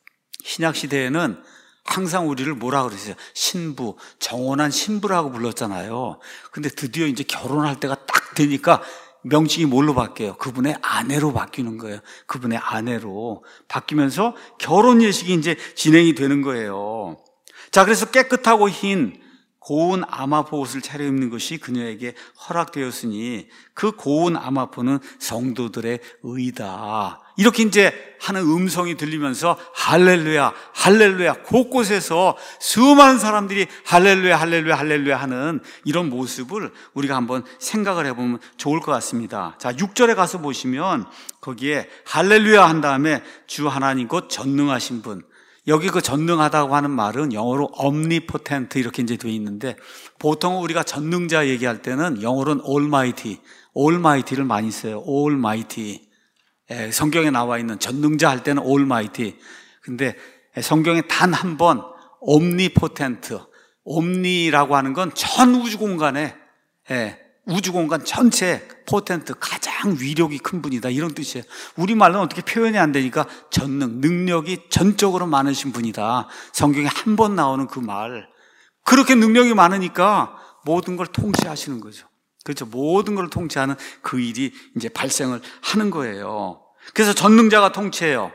신약시대에는 항상 우리를 뭐라 그랬어요? 신부, 정혼한 신부라고 불렀잖아요. 근데 드디어 이제 결혼할 때가 딱 되니까 명칭이 뭘로 바뀌어요? 그분의 아내로 바뀌는 거예요. 그분의 아내로 바뀌면서 결혼 예식이 이제 진행이 되는 거예요. 자, 그래서 깨끗하고 흰 고운 아마포 옷을 차려입는 것이 그녀에게 허락되었으니 그 고운 아마포는 성도들의 의다. 이렇게 이제 하는 음성이 들리면서 할렐루야, 할렐루야, 곳곳에서 수많은 사람들이 할렐루야, 할렐루야, 할렐루야 하는 이런 모습을 우리가 한번 생각을 해보면 좋을 것 같습니다. 자, 육 절에 가서 보시면 거기에 할렐루야 한 다음에 주 하나님 곧 전능하신 분. 여기 그 전능하다고 하는 말은 영어로 omnipotent 이렇게 이제 되어 있는데 보통 우리가 전능자 얘기할 때는 영어로는 almighty, almighty를 많이 써요. almighty. 예, 성경에 나와 있는 전능자 할 때는 almighty. 근데 성경에 단 한 번 omnipotent, omni라고 하는 건 전 우주 공간에 예, 우주 공간 전체 포텐트 가장 위력이 큰 분이다 이런 뜻이에요. 우리말로는 어떻게 표현이 안 되니까 전능, 능력이 전적으로 많으신 분이다. 성경에 한 번 나오는 그 말. 그렇게 능력이 많으니까 모든 걸 통치하시는 거죠. 그렇죠. 모든 걸 통치하는 그 일이 이제 발생을 하는 거예요. 그래서 전능자가 통치해요.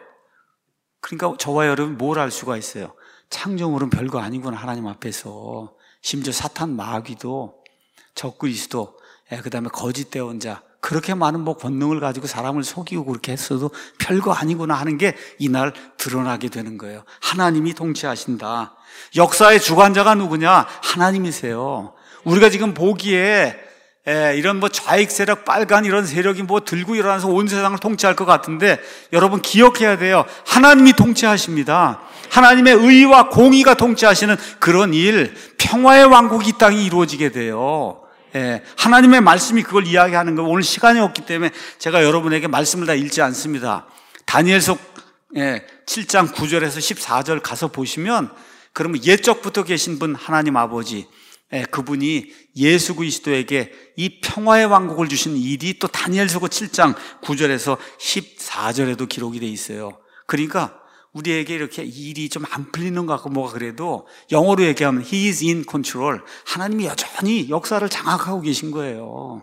그러니까 저와 여러분이 뭘 알 수가 있어요? 창조물은 별거 아니구나 하나님 앞에서. 심지어 사탄 마귀도 적그리스도 그 다음에 거짓 대언자 그렇게 많은 뭐 권능을 가지고 사람을 속이고 그렇게 했어도 별거 아니구나 하는 게 이날 드러나게 되는 거예요. 하나님이 통치하신다. 역사의 주관자가 누구냐? 하나님이세요. 우리가 지금 보기에 에, 이런 뭐 좌익 세력, 빨간 이런 세력이 뭐 들고 일어나서 온 세상을 통치할 것 같은데 여러분 기억해야 돼요. 하나님이 통치하십니다. 하나님의 의와 공의가 통치하시는 그런 일, 평화의 왕국이 이 땅에 이루어지게 돼요. 예, 하나님의 말씀이 그걸 이야기하는 거. 오늘 시간이 없기 때문에 제가 여러분에게 말씀을 다 읽지 않습니다. 다니엘서 예, 칠 장 구 절에서 십사 절 가서 보시면 그러면 옛적부터 계신 분 하나님 아버지 예, 그분이 예수 그리스도에게 이 평화의 왕국을 주신 일이 또 다니엘서 칠 장 구 절에서 십사 절에도 기록이 돼 있어요. 그러니까 우리에게 이렇게 일이 좀 안 풀리는 것 같고 뭐가 그래도 영어로 얘기하면 He is in control. 하나님이 여전히 역사를 장악하고 계신 거예요.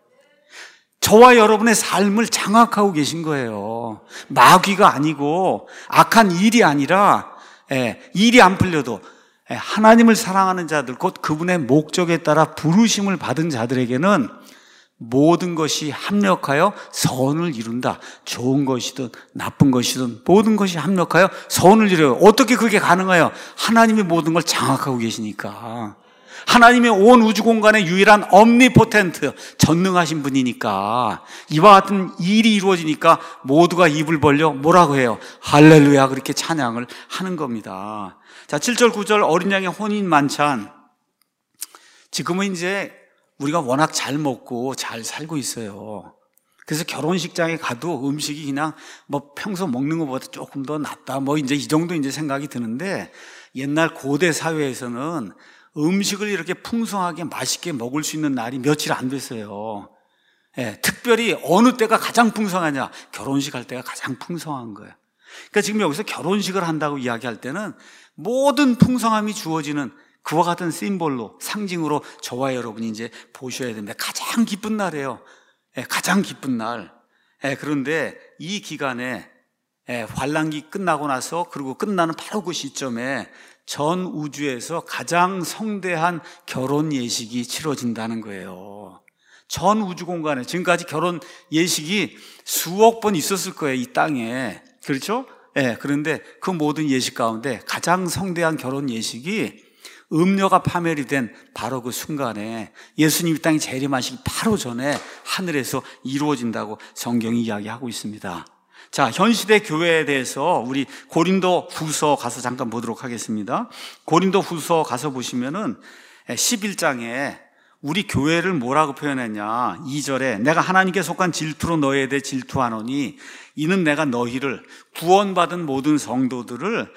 저와 여러분의 삶을 장악하고 계신 거예요. 마귀가 아니고 악한 일이 아니라 예, 일이 안 풀려도 예, 하나님을 사랑하는 자들 곧 그분의 목적에 따라 부르심을 받은 자들에게는 모든 것이 합력하여 선을 이룬다. 좋은 것이든 나쁜 것이든 모든 것이 합력하여 선을 이뤄요. 어떻게 그게 가능해요? 하나님이 모든 걸 장악하고 계시니까. 하나님의 온 우주 공간의 유일한 omnipotent, 전능하신 분이니까. 이와 같은 일이 이루어지니까 모두가 입을 벌려 뭐라고 해요? 할렐루야 그렇게 찬양을 하는 겁니다. 자, 칠 절 구 절 어린 양의 혼인 만찬. 지금은 이제 우리가 워낙 잘 먹고 잘 살고 있어요. 그래서 결혼식장에 가도 음식이 그냥 뭐 평소 먹는 것보다 조금 더 낫다. 뭐 이제 이 정도 이제 생각이 드는데 옛날 고대 사회에서는 음식을 이렇게 풍성하게 맛있게 먹을 수 있는 날이 며칠 안 됐어요. 예, 특별히 어느 때가 가장 풍성하냐? 결혼식 할 때가 가장 풍성한 거예요. 그러니까 지금 여기서 결혼식을 한다고 이야기할 때는 모든 풍성함이 주어지는 그와 같은 심볼로, 상징으로 저와 여러분이 이제 보셔야 됩니다. 가장 기쁜 날이에요. 예, 가장 기쁜 날. 예, 그런데 이 기간에 예, 환란기 끝나고 나서 그리고 끝나는 바로 그 시점에 전 우주에서 가장 성대한 결혼 예식이 치러진다는 거예요. 전 우주 공간에 지금까지 결혼 예식이 수억 번 있었을 거예요, 이 땅에. 그렇죠? 예, 그런데 그 모든 예식 가운데 가장 성대한 결혼 예식이 음료가 파멸이 된 바로 그 순간에 예수님이 땅에 재림하시기 바로 전에 하늘에서 이루어진다고 성경이 이야기하고 있습니다. 자, 현 시대 교회에 대해서 우리 고린도 후서 가서 잠깐 보도록 하겠습니다. 고린도 후서 가서 보시면은 십일 장에 우리 교회를 뭐라고 표현했냐. 이 절에 내가 하나님께 속한 질투로 너희에 대해 질투하노니 이는 내가 너희를 구원받은 모든 성도들을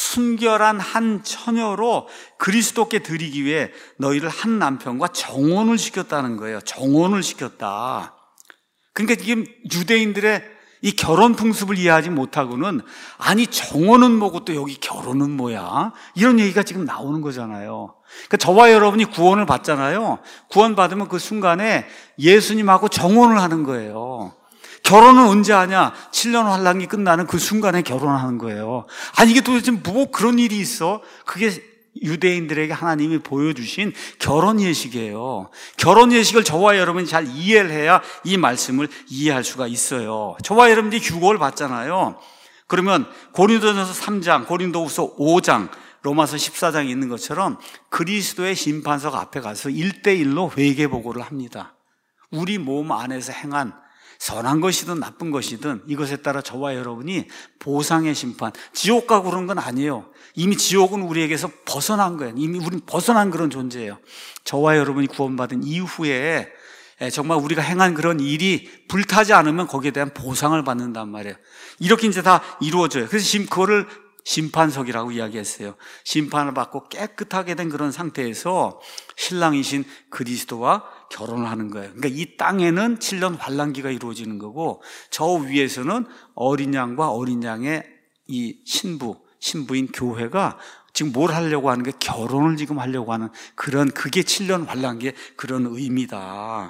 순결한 한 처녀로 그리스도께 드리기 위해 너희를 한 남편과 정혼을 시켰다는 거예요. 정혼을 시켰다. 그러니까 지금 유대인들의 이 결혼 풍습을 이해하지 못하고는 아니 정혼은 뭐고 또 여기 결혼은 뭐야? 이런 얘기가 지금 나오는 거잖아요. 그러니까 저와 여러분이 구원을 받잖아요. 구원받으면 그 순간에 예수님하고 정혼을 하는 거예요. 결혼은 언제 하냐? 칠 년 환란기 끝나는 그 순간에 결혼하는 거예요. 아니 이게 도대체 뭐 그런 일이 있어? 그게 유대인들에게 하나님이 보여주신 결혼 예식이에요. 결혼 예식을 저와 여러분이 잘 이해를 해야 이 말씀을 이해할 수가 있어요. 저와 여러분들이 휴거를 받잖아요. 그러면 고린도전서 삼 장, 고린도후서 오 장, 로마서 십사 장에 있는 것처럼 그리스도의 심판석 앞에 가서 일대일로 회개보고를 합니다. 우리 몸 안에서 행한 선한 것이든 나쁜 것이든 이것에 따라 저와 여러분이 보상의 심판, 지옥 가고 그런 건 아니에요. 이미 지옥은 우리에게서 벗어난 거예요. 이미 우리는 벗어난 그런 존재예요. 저와 여러분이 구원받은 이후에 정말 우리가 행한 그런 일이 불타지 않으면 거기에 대한 보상을 받는단 말이에요. 이렇게 이제 다 이루어져요. 그래서 지금 그거를 심판석이라고 이야기했어요. 심판을 받고 깨끗하게 된 그런 상태에서 신랑이신 그리스도와 결혼을 하는 거예요. 그러니까 이 땅에는 칠 년 환란기가 이루어지는 거고 저 위에서는 어린 양과 어린 양의 이 신부, 신부인 교회가 지금 뭘 하려고 하는 게 결혼을 지금 하려고 하는 그런 그게 칠 년 환란기의 그런 의미다.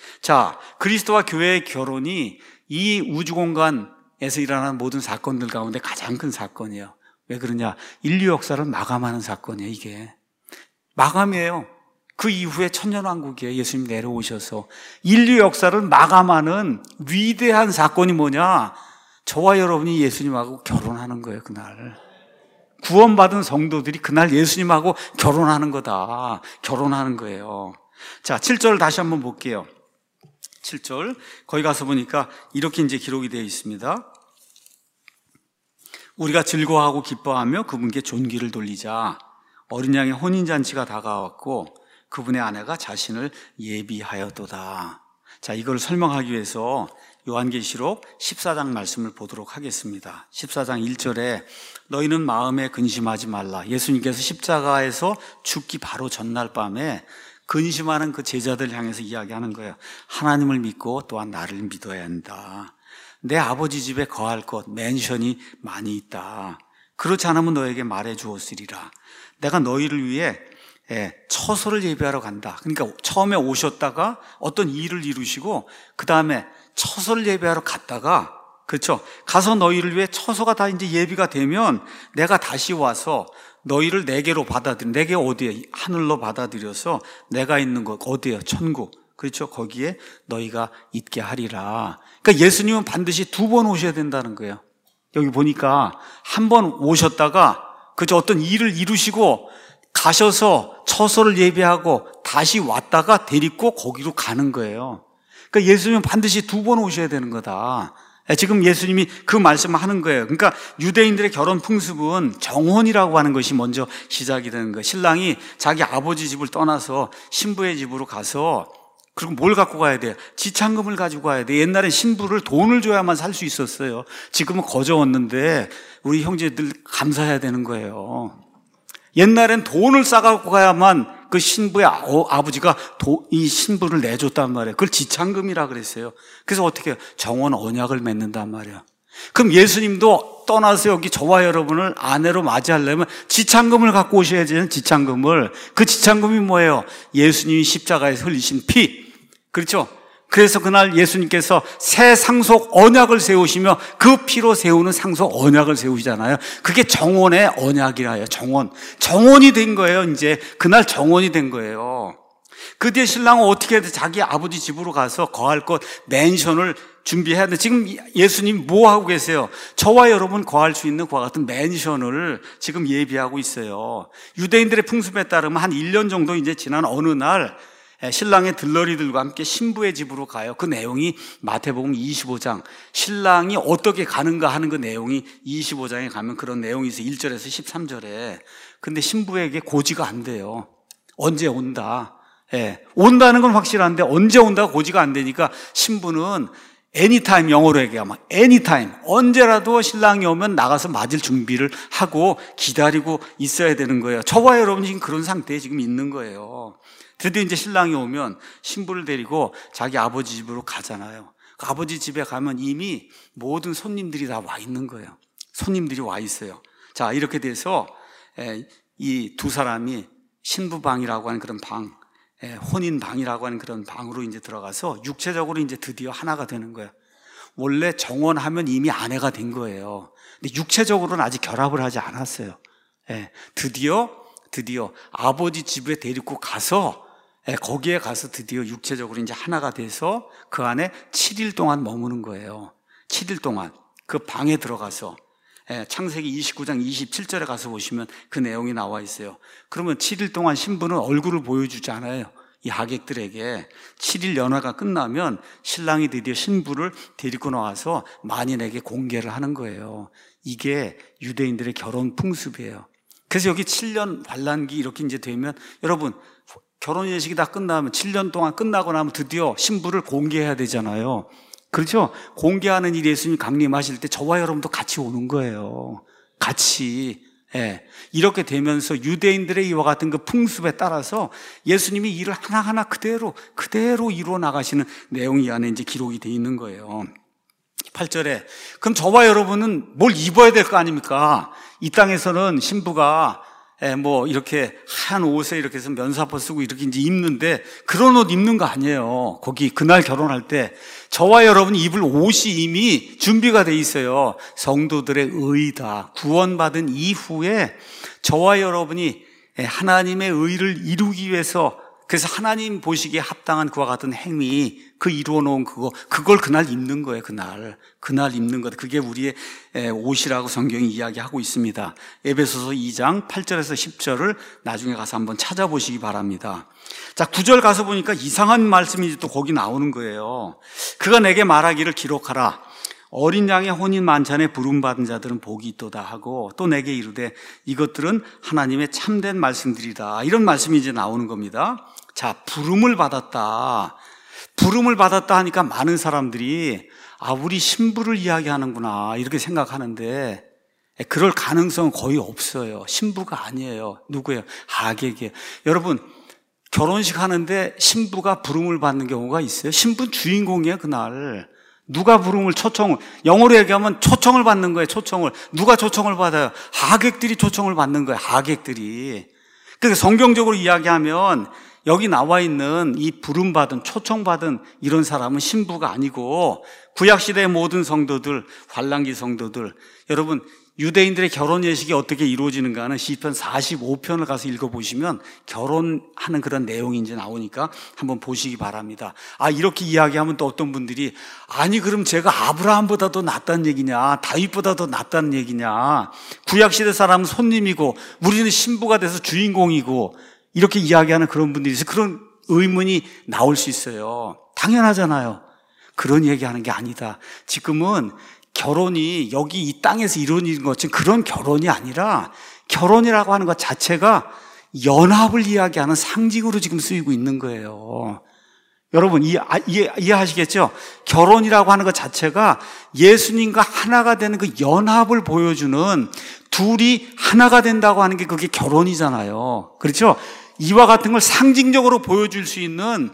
자, 그리스도와 교회의 결혼이 이 우주 공간에서 일어나는 모든 사건들 가운데 가장 큰 사건이에요. 왜 그러냐? 인류 역사를 마감하는 사건이에요, 이게. 마감이에요. 그 이후에 천년왕국이에요. 예수님 내려오셔서. 인류 역사를 마감하는 위대한 사건이 뭐냐? 저와 여러분이 예수님하고 결혼하는 거예요, 그날. 구원받은 성도들이 그날 예수님하고 결혼하는 거다. 결혼하는 거예요. 자, 칠 절 다시 한번 볼게요. 칠 절. 거기 가서 보니까 이렇게 이제 기록이 되어 있습니다. 우리가 즐거워하고 기뻐하며 그분께 존귀를 돌리자. 어린 양의 혼인잔치가 다가왔고 그분의 아내가 자신을 예비하였도다. 자, 이걸 설명하기 위해서 요한계시록 십사 장 말씀을 보도록 하겠습니다. 십사 장 일 절에 너희는 마음에 근심하지 말라. 예수님께서 십자가에서 죽기 바로 전날 밤에 근심하는 그 제자들 향해서 이야기하는 거예요. 하나님을 믿고 또한 나를 믿어야 한다. 내 아버지 집에 거할 것, 맨션이 많이 있다. 그렇지 않으면 너에게 말해 주었으리라. 내가 너희를 위해 처소를 예비하러 간다. 그러니까 처음에 오셨다가 어떤 일을 이루시고 그 다음에 처소를 예비하러 갔다가, 그렇죠? 가서 너희를 위해 처소가 다 이제 예비가 되면 내가 다시 와서 너희를 내게로 받아들여. 내게 어디에? 하늘로 받아들여서 내가 있는 곳 어디에요? 천국. 그렇죠? 거기에 너희가 있게 하리라. 그러니까 예수님은 반드시 두 번 오셔야 된다는 거예요. 여기 보니까 한 번 오셨다가 그죠? 어떤 일을 이루시고 가셔서 처소를 예비하고 다시 왔다가 데리고 거기로 가는 거예요. 그러니까 예수님은 반드시 두 번 오셔야 되는 거다. 지금 예수님이 그 말씀을 하는 거예요. 그러니까 유대인들의 결혼 풍습은 정혼이라고 하는 것이 먼저 시작이 되는 거예요. 신랑이 자기 아버지 집을 떠나서 신부의 집으로 가서 그리고 뭘 갖고 가야 돼요? 지참금을 가지고 가야 돼요. 옛날엔 신부를 돈을 줘야만 살 수 있었어요. 지금은 거저 얻는데 우리 형제들 감사해야 되는 거예요. 옛날엔 돈을 싸갖고 가야만 그 신부의 아버지가 도, 이 신부를 내줬단 말이에요. 그걸 지참금이라 그랬어요. 그래서 어떻게 해요? 정혼 언약을 맺는단 말이에요. 그럼 예수님도 떠나서 여기 저와 여러분을 아내로 맞이하려면 지창금을 갖고 오셔야 되는 지창금을. 그 지창금이 뭐예요? 예수님이 십자가에서 흘리신 피. 그렇죠? 그래서 그날 예수님께서 새 상속 언약을 세우시며 그 피로 세우는 상속 언약을 세우시잖아요. 그게 정원의 언약이라 해요. 정원. 정원이 된 거예요. 이제 그날 정원이 된 거예요. 그 뒤에 신랑은 어떻게 해도 자기 아버지 집으로 가서 거할 것 맨션을 준비해야 돼. 지금 예수님 뭐 하고 계세요? 저와 여러분 거할 수 있는 그와 같은 맨션을 지금 예비하고 있어요. 유대인들의 풍습에 따르면 한 일 년 정도 이제 지난 어느 날 신랑의 들러리들과 함께 신부의 집으로 가요. 그 내용이 마태복음 이십오 장, 신랑이 어떻게 가는가 하는 그 내용이 이십오 장에 가면 그런 내용이 있어요. 일 절에서 십삼 절에. 근데 신부에게 고지가 안 돼요. 언제 온다. 예, 온다는 건 확실한데 언제 온다가 고지가 안 되니까 신부는 anytime, 영어로 얘기하면 anytime, 언제라도 신랑이 오면 나가서 맞을 준비를 하고 기다리고 있어야 되는 거예요. 저와 여러분이 지금 그런 상태에 지금 있는 거예요. 드디어 이제 신랑이 오면 신부를 데리고 자기 아버지 집으로 가잖아요. 그 아버지 집에 가면 이미 모든 손님들이 다 와 있는 거예요. 손님들이 와 있어요. 자, 이렇게 돼서 이 두 사람이 신부방이라고 하는 그런 방, 혼인방이라고 하는 그런 방으로 이제 들어가서 육체적으로 이제 드디어 하나가 되는 거예요. 원래 정원하면 이미 아내가 된 거예요. 근데 육체적으로는 아직 결합을 하지 않았어요. 드디어, 드디어 아버지 집에 데리고 가서 거기에 가서 드디어 육체적으로 이제 하나가 돼서 그 안에 칠 일 동안 머무는 거예요. 칠 일 동안 그 방에 들어가서 창세기 이십구 장 이십칠 절에 가서 보시면 그 내용이 나와 있어요. 그러면 칠 일 동안 신부는 얼굴을 보여주지 않아요. 이 하객들에게 칠 일 연화가 끝나면 신랑이 드디어 신부를 데리고 나와서 만인에게 공개를 하는 거예요. 이게 유대인들의 결혼 풍습이에요. 그래서 여기 칠 년 환란기 이렇게 이제 되면 여러분 결혼 예식이 다 끝나면 칠 년 동안 끝나고 나면 드디어 신부를 공개해야 되잖아요. 그렇죠? 공개하는 일이 예수님 강림하실 때 저와 여러분도 같이 오는 거예요. 같이. 예. 이렇게 되면서 유대인들의 이와 같은 그 풍습에 따라서 예수님이 일을 하나하나 그대로 그대로 이루어 나가시는 내용이 이 안에 이제 기록이 돼 있는 거예요. 팔 절에 그럼 저와 여러분은 뭘 입어야 될 거 아닙니까? 이 땅에서는 신부가 뭐 이렇게 하얀 옷에 이렇게 해서 면사포 쓰고 이렇게 이제 입는데 그런 옷 입는 거 아니에요. 거기 그날 결혼할 때 저와 여러분이 입을 옷이 이미 준비가 돼 있어요. 성도들의 의다. 구원받은 이후에 저와 여러분이 하나님의 의를 이루기 위해서 그래서 하나님 보시기에 합당한 그와 같은 행위, 그 이루어 놓은 그거, 그걸 그날 입는 거예요, 그날. 그날 입는 것. 그게 우리의 옷이라고 성경이 이야기하고 있습니다. 에베소서 이 장 팔 절에서 십 절을 나중에 가서 한번 찾아보시기 바랍니다. 자, 구 절 가서 보니까 이상한 말씀이 또 거기 나오는 거예요. 그가 내게 말하기를 기록하라. 어린 양의 혼인 만찬에 부름받은 자들은 복이 있도다 하고 또 내게 이르되 이것들은 하나님의 참된 말씀들이다. 이런 말씀이 이제 나오는 겁니다. 자, 부름을 받았다. 부름을 받았다 하니까 많은 사람들이 아, 우리 신부를 이야기하는구나 이렇게 생각하는데 그럴 가능성은 거의 없어요. 신부가 아니에요. 누구예요? 하객이에요. 여러분, 결혼식 하는데 신부가 부름을 받는 경우가 있어요. 신부는 주인공이에요, 그날. 누가 부름을 초청을, 영어로 얘기하면 초청을 받는 거예요, 초청을. 누가 초청을 받아요? 하객들이 초청을 받는 거예요, 하객들이. 그러니까 성경적으로 이야기하면 여기 나와 있는 이 부름받은, 초청받은 이런 사람은 신부가 아니고 구약시대의 모든 성도들, 환란기 성도들, 여러분, 유대인들의 결혼 예식이 어떻게 이루어지는가는 시편 사십오 편을 가서 읽어보시면 결혼하는 그런 내용이 이제 나오니까 한번 보시기 바랍니다. 아, 이렇게 이야기하면 또 어떤 분들이 아니 그럼 제가 아브라함보다도 낫다는 얘기냐, 다윗보다도 낫다는 얘기냐, 구약시대 사람은 손님이고 우리는 신부가 돼서 주인공이고 이렇게 이야기하는 그런 분들이 있어요. 그런 의문이 나올 수 있어요. 당연하잖아요. 그런 얘기하는 게 아니다. 지금은 결혼이 여기 이 땅에서 이루어지는 것은 그런 결혼이 아니라 결혼이라고 하는 것 자체가 연합을 이야기하는 상징으로 지금 쓰이고 있는 거예요. 여러분 이해, 이해, 이해하시겠죠? 결혼이라고 하는 것 자체가 예수님과 하나가 되는 그 연합을 보여주는 둘이 하나가 된다고 하는 게 그게 결혼이잖아요. 그렇죠? 이와 같은 걸 상징적으로 보여줄 수 있는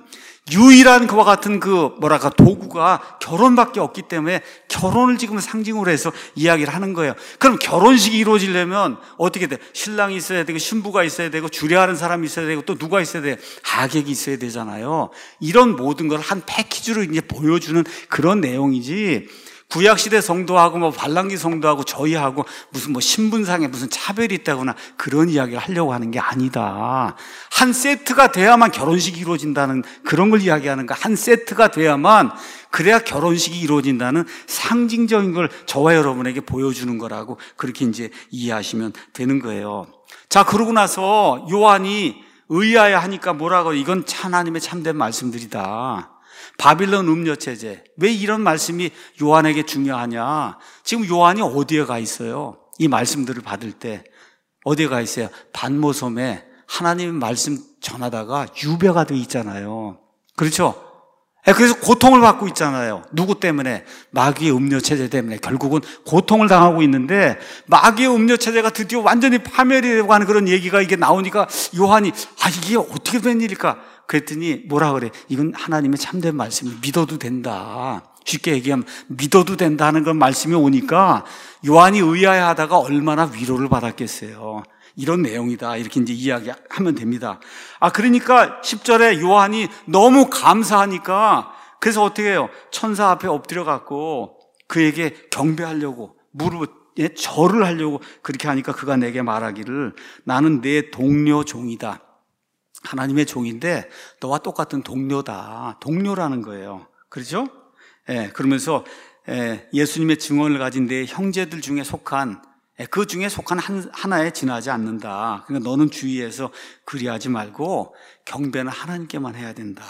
유일한 그와 같은 그 뭐랄까 도구가 결혼밖에 없기 때문에 결혼을 지금 상징으로 해서 이야기를 하는 거예요. 그럼 결혼식이 이루어지려면 어떻게 돼? 신랑이 있어야 되고 신부가 있어야 되고 주례하는 사람이 있어야 되고 또 누가 있어야 돼? 하객이 있어야 되잖아요. 이런 모든 걸 한 패키지로 이제 보여주는 그런 내용이지. 구약시대 성도하고 뭐 발랑기 성도하고 저희하고 무슨 뭐 신분상에 무슨 차별이 있다거나 그런 이야기를 하려고 하는 게 아니다. 한 세트가 돼야만 결혼식이 이루어진다는 그런 걸 이야기하는 거. 한 세트가 돼야만 그래야 결혼식이 이루어진다는 상징적인 걸 저와 여러분에게 보여주는 거라고 그렇게 이제 이해하시면 되는 거예요. 자, 그러고 나서 요한이 의아해 하니까 뭐라고, 이건 하나님의 참된 말씀들이다. 바빌론 음료체제. 왜 이런 말씀이 요한에게 중요하냐? 지금 요한이 어디에 가 있어요? 이 말씀들을 받을 때 어디에 가 있어요? 반모섬에 하나님의 말씀 전하다가 유배가 돼 있잖아요. 그렇죠? 그래서 고통을 받고 있잖아요. 누구 때문에? 마귀의 음료체제 때문에 결국은 고통을 당하고 있는데, 마귀의 음료체제가 드디어 완전히 파멸이 되고 하는 그런 얘기가 이게 나오니까 요한이 아 이게 어떻게 된 일일까? 그랬더니 뭐라 그래? 이건 하나님의 참된 말씀이 믿어도 된다. 쉽게 얘기하면 믿어도 된다는 그런 말씀이 오니까 요한이 의아해하다가 얼마나 위로를 받았겠어요. 이런 내용이다. 이렇게 이제 이야기하면 됩니다. 아, 그러니까 십 절에 요한이 너무 감사하니까 그래서 어떻게 해요? 천사 앞에 엎드려 갖고 그에게 경배하려고 무릎에 절을 하려고 그렇게 하니까 그가 내게 말하기를 나는 내 동료 종이다. 하나님의 종인데 너와 똑같은 동료다. 동료라는 거예요. 그렇죠? 예, 그러면서 예, 예수님의 증언을 가진 내 형제들 중에 속한 그 중에 속한 한, 하나에 지나지 않는다. 그러니까 너는 주의해서 그리하지 말고 경배는 하나님께만 해야 된다.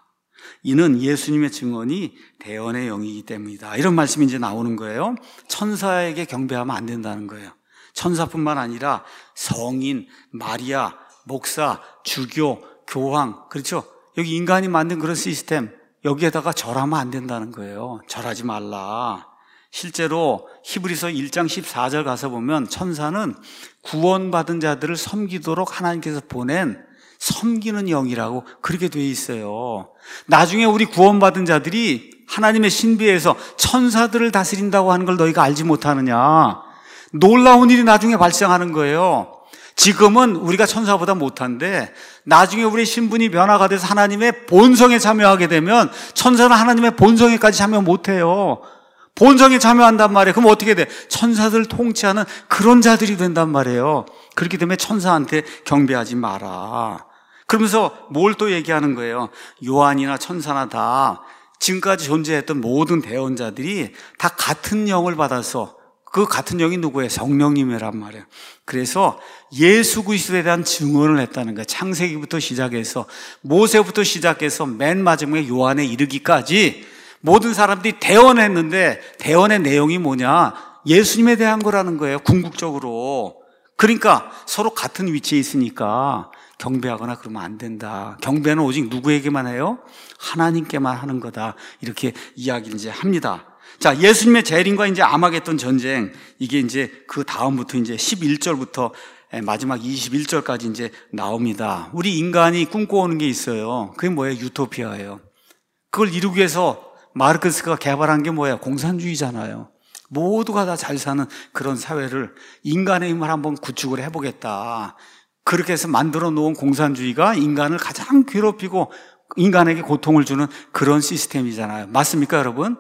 이는 예수님의 증언이 대언의 영이기 때문이다. 이런 말씀이 이제 나오는 거예요. 천사에게 경배하면 안 된다는 거예요. 천사뿐만 아니라 성인, 마리아, 목사, 주교, 교황, 그렇죠? 여기 인간이 만든 그런 시스템, 여기에다가 절하면 안 된다는 거예요. 절하지 말라. 실제로 히브리서 일 장 십사 절 가서 보면 천사는 구원받은 자들을 섬기도록 하나님께서 보낸 섬기는 영이라고 그렇게 돼 있어요. 나중에 우리 구원받은 자들이 하나님의 신비에서 천사들을 다스린다고 하는 걸 너희가 알지 못하느냐. 놀라운 일이 나중에 발생하는 거예요. 지금은 우리가 천사보다 못한데 나중에 우리의 신분이 변화가 돼서 하나님의 본성에 참여하게 되면 천사는 하나님의 본성에까지 참여 못해요. 본성에 참여한단 말이에요. 그럼 어떻게 돼? 천사들 통치하는 그런 자들이 된단 말이에요. 그렇기 때문에 천사한테 경배하지 마라. 그러면서 뭘 또 얘기하는 거예요? 요한이나 천사나 다 지금까지 존재했던 모든 대언자들이 다 같은 영을 받아서, 그 같은 영이 누구예요? 성령님이란 말이에요. 그래서 예수 그리스도에 대한 증언을 했다는 거예요. 창세기부터 시작해서 모세부터 시작해서 맨 마지막에 요한에 이르기까지 모든 사람들이 대언했는데 대언의 내용이 뭐냐? 예수님에 대한 거라는 거예요. 궁극적으로. 그러니까 서로 같은 위치에 있으니까 경배하거나 그러면 안 된다. 경배는 오직 누구에게만 해요? 하나님께만 하는 거다. 이렇게 이야기를 이제 합니다. 자, 예수님의 재림과 이제 아마겟돈 전쟁, 이게 이제 그 다음부터 이제 십일 절부터 마지막 이십일 절까지 이제 나옵니다. 우리 인간이 꿈꿔오는 게 있어요. 그게 뭐예요? 유토피아예요. 그걸 이루기 위해서 마르크스가 개발한 게 뭐예요? 공산주의잖아요. 모두가 다 잘 사는 그런 사회를 인간의 힘을 한번 구축을 해보겠다. 그렇게 해서 만들어 놓은 공산주의가 인간을 가장 괴롭히고 인간에게 고통을 주는 그런 시스템이잖아요. 맞습니까, 여러분?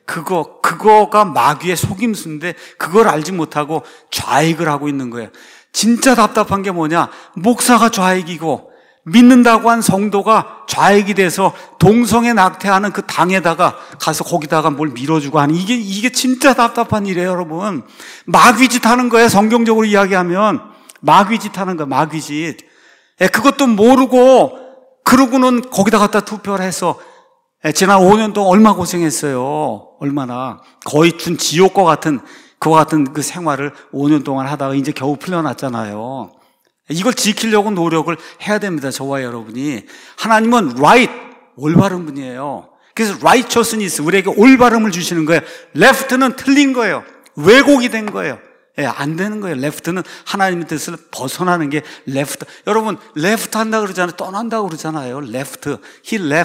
그거, 그거가 마귀의 속임수인데 그걸 알지 못하고 좌익을 하고 있는 거예요. 진짜 답답한 게 뭐냐? 목사가 좌익이고 믿는다고 한 성도가 좌익이 돼서 동성애 낙태하는 그 당에다가 가서 거기다가 뭘 밀어주고 하는, 이게, 이게 진짜 답답한 일이에요, 여러분. 마귀짓 하는 거예요, 성경적으로 이야기하면. 마귀짓 하는 거예요, 마귀짓. 예, 그것도 모르고, 그러고는 거기다 갖다 투표를 해서, 예, 지난 오 년 동안 얼마 고생했어요. 얼마나. 거의 준 지옥과 같은, 그와 같은 그 생활을 오 년 동안 하다가 이제 겨우 풀려났잖아요. 이걸 지키려고 노력을 해야 됩니다, 저와 여러분이. 하나님은 right, 올바른 분이에요. 그래서 righteousness, 우리에게 올바름을 주시는 거예요. left는 틀린 거예요. 왜곡이 된 거예요. 예, 안 되는 거예요. left는 하나님의 뜻을 벗어나는 게 left. 여러분, left 한다 그러잖아요. 떠난다 그러잖아요. left. He left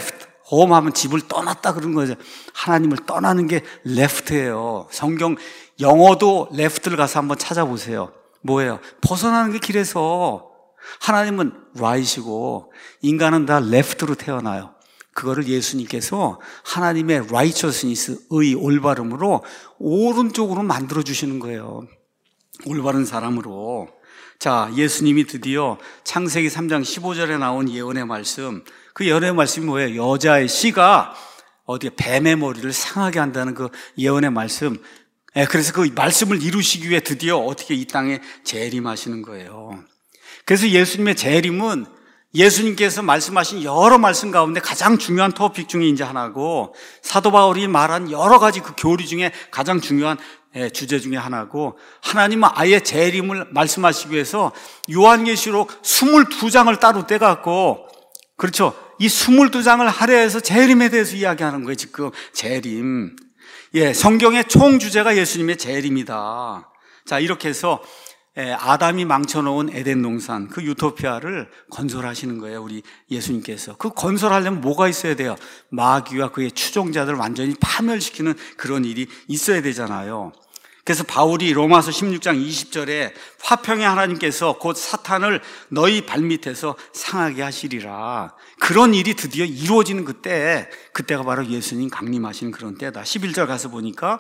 홈하면 집을 떠났다 그런 거죠. 하나님을 떠나는 게 left예요. 성경 영어도 left를 가서 한번 찾아보세요. 뭐예요? 벗어나는 게 길에서. 하나님은 right이고 인간은 다 left로 태어나요. 그거를 예수님께서 하나님의 righteousness, 의, 올바름으로 오른쪽으로 만들어주시는 거예요. 올바른 사람으로. 자, 예수님이 드디어 창세기 삼 장 십오 절에 나온 예언의 말씀, 그 예언의 말씀이 뭐예요? 여자의 씨가 어디에 뱀의 머리를 상하게 한다는 그 예언의 말씀. 그래서 그 말씀을 이루시기 위해 드디어 어떻게 이 땅에 재림하시는 거예요. 그래서 예수님의 재림은 예수님께서 말씀하신 여러 말씀 가운데 가장 중요한 토픽 중에 이제 하나고, 사도 바울이 말한 여러 가지 그 교리 중에 가장 중요한 주제 중에 하나고, 하나님은 아예 재림을 말씀하시기 위해서 요한계시록 이십이 장을 따로 떼갖고, 그렇죠, 이 이십이 장을 할애해서 재림에 대해서 이야기하는 거예요. 지금 재림, 예, 성경의 총 주제가 예수님의 재림이다. 자, 이렇게 해서 아담이 망쳐놓은 에덴 동산, 그 유토피아를 건설하시는 거예요, 우리 예수님께서. 그 건설하려면 뭐가 있어야 돼요? 마귀와 그의 추종자들을 완전히 파멸시키는 그런 일이 있어야 되잖아요. 그래서 바울이 로마서 십육 장 이십 절에 화평의 하나님께서 곧 사탄을 너희 발밑에서 상하게 하시리라, 그런 일이 드디어 이루어지는 그때, 그때가 바로 예수님 강림하시는 그런 때다. 십일 절 가서 보니까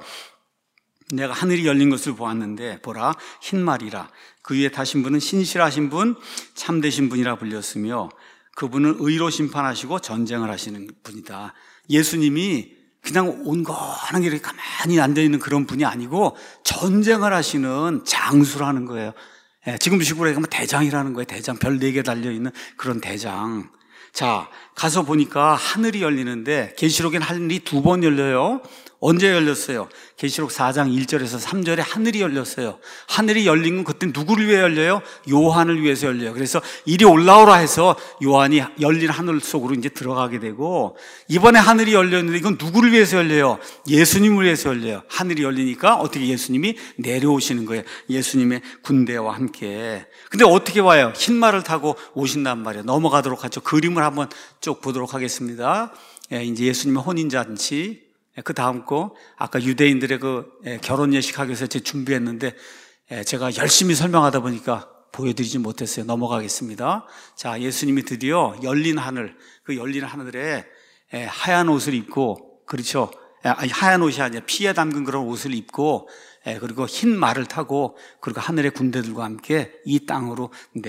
내가 하늘이 열린 것을 보았는데 보라 흰말이라, 그 위에 타신 분은 신실하신 분, 참되신 분이라 불렸으며 그분은 의로 심판하시고 전쟁을 하시는 분이다. 예수님이 그냥 온건하게 이렇게 가만히 앉아있는 그런 분이 아니고 전쟁을 하시는 장수라는 거예요. 예, 지금도 시골에 가면 대장이라는 거예요. 대장, 별 네 개 달려있는 그런 대장. 자, 가서 보니까 하늘이 열리는데, 계시록엔 하늘이 두 번 열려요. 언제 열렸어요? 계시록 사 장 일 절에서 삼 절에 하늘이 열렸어요. 하늘이 열린 건 그때 누구를 위해 열려요? 요한을 위해서 열려요. 그래서 이리 올라오라 해서 요한이 열린 하늘 속으로 이제 들어가게 되고, 이번에 하늘이 열렸는데 이건 누구를 위해서 열려요? 예수님을 위해서 열려요. 하늘이 열리니까 어떻게 예수님이 내려오시는 거예요. 예수님의 군대와 함께. 근데 어떻게 와요? 흰말을 타고 오신단 말이에요. 넘어가도록 하죠. 그림을 한번 쭉 보도록 하겠습니다. 예, 이제 예수님의 혼인잔치, 그 다음 거, 아까 유대인들의 그 결혼 예식 하기 위해서 제가 준비했는데 제가 열심히 설명하다 보니까 보여드리지 못했어요. 넘어가겠습니다. 자, 예수님이 드디어 열린 하늘, 그 열린 하늘에 하얀 옷을 입고, 그렇죠, 아니, 하얀 옷이 아니라 피에 담근 그런 옷을 입고, 그리고 흰 말을 타고, 그리고 하늘의 군대들과 함께 이 땅으로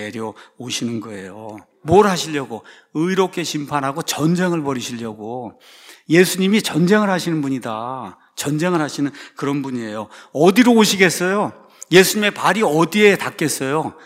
내려오시는 거예요. 뭘 하시려고? 의롭게 심판하고 전쟁을 벌이시려고. 예수님이 전쟁을 하시는 분이다. 전쟁을 하시는 그런 분이에요. 어디로 오시겠어요? 예수님의 발이 어디에 닿겠어요?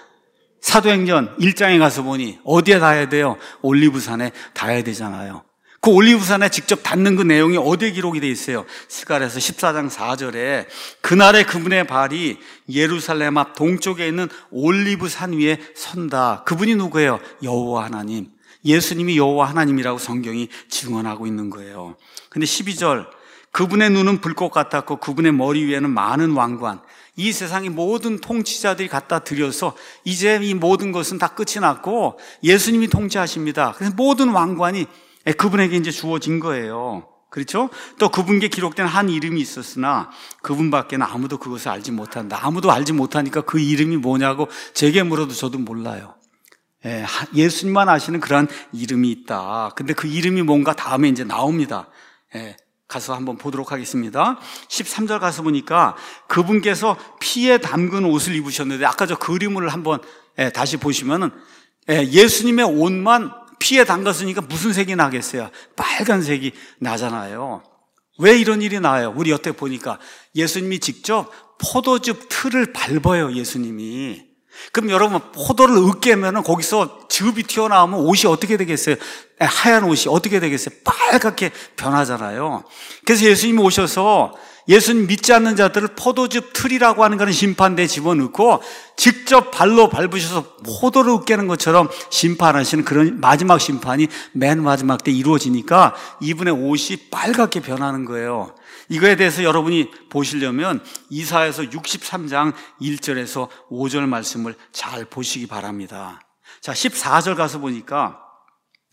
사도행전 일 장에 가서 보니 어디에 닿아야 돼요? 올리브산에 닿아야 되잖아요. 그 올리브산에 직접 닿는 그 내용이 어디에 기록이 되어 있어요? 스가랴서 십사 장 사 절에 그날에 그분의 발이 예루살렘 앞 동쪽에 있는 올리브산 위에 선다. 그분이 누구예요? 여호와 하나님. 예수님이 여호와 하나님이라고 성경이 증언하고 있는 거예요. 근데 십이 절, 그분의 눈은 불꽃 같았고 그분의 머리 위에는 많은 왕관. 이 세상의 모든 통치자들이 갖다 드려서 이제 이 모든 것은 다 끝이 났고 예수님이 통치하십니다. 그래서 모든 왕관이 그분에게 이제 주어진 거예요. 그렇죠? 또 그분께 기록된 한 이름이 있었으나 그분밖에는 아무도 그것을 알지 못한다. 아무도 알지 못하니까 그 이름이 뭐냐고 제게 물어도 저도 몰라요. 예, 예수님만 아시는 그런 이름이 있다. 근데 그 이름이 뭔가 다음에 이제 나옵니다. 예, 가서 한번 보도록 하겠습니다. 십삼 절 가서 보니까 그분께서 피에 담근 옷을 입으셨는데, 아까 저 그림을 한번 예, 다시 보시면은 예, 예수님의 옷만 피에 담갔으니까 무슨 색이 나겠어요? 빨간색이 나잖아요. 왜 이런 일이 나요? 우리 여태 보니까 예수님이 직접 포도즙 틀을 밟아요, 예수님이. 그럼 여러분, 포도를 으깨면은 거기서 즙이 튀어나오면 옷이 어떻게 되겠어요? 하얀 옷이 어떻게 되겠어요? 빨갛게 변하잖아요. 그래서 예수님이 오셔서 예수님 믿지 않는 자들을 포도즙 틀이라고 하는 거는 심판대에 집어넣고 직접 발로 밟으셔서 포도를 으깨는 것처럼 심판하시는 그런 마지막 심판이 맨 마지막 때 이루어지니까 이분의 옷이 빨갛게 변하는 거예요. 이거에 대해서 여러분이 보시려면 이사야서 육십삼 장 일 절에서 오 절 말씀을 잘 보시기 바랍니다. 자, 십사 절 가서 보니까